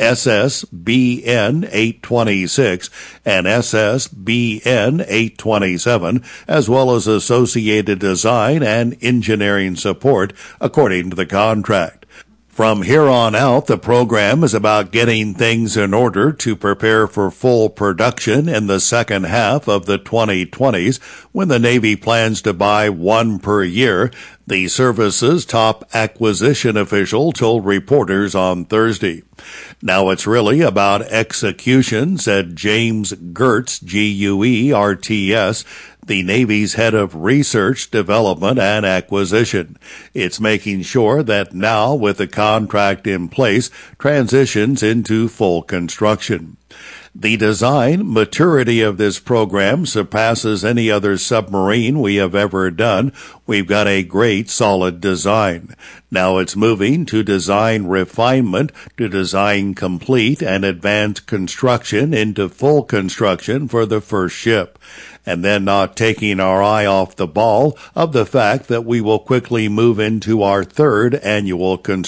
SSBN 826 and SSBN 827, as well as associated design and engineering support, according to the contract. From here on out, the program is about getting things in order to prepare for full production in the second half of the 2020s, when the Navy plans to buy one per year, the service's top acquisition official told reporters on Thursday. Now it's really about execution, said James Gertz, G-U-E-R-T-S, the Navy's head of research, development, and acquisition. It's making sure that now, with the contract in place, transitions into full construction. The design maturity of this program surpasses any other submarine we have ever done. We've got a great, solid design. Now it's moving to design refinement, to design complete and advanced construction into full construction for the first ship. And then not taking our eye off the ball of the fact that we will quickly move into our third annual construction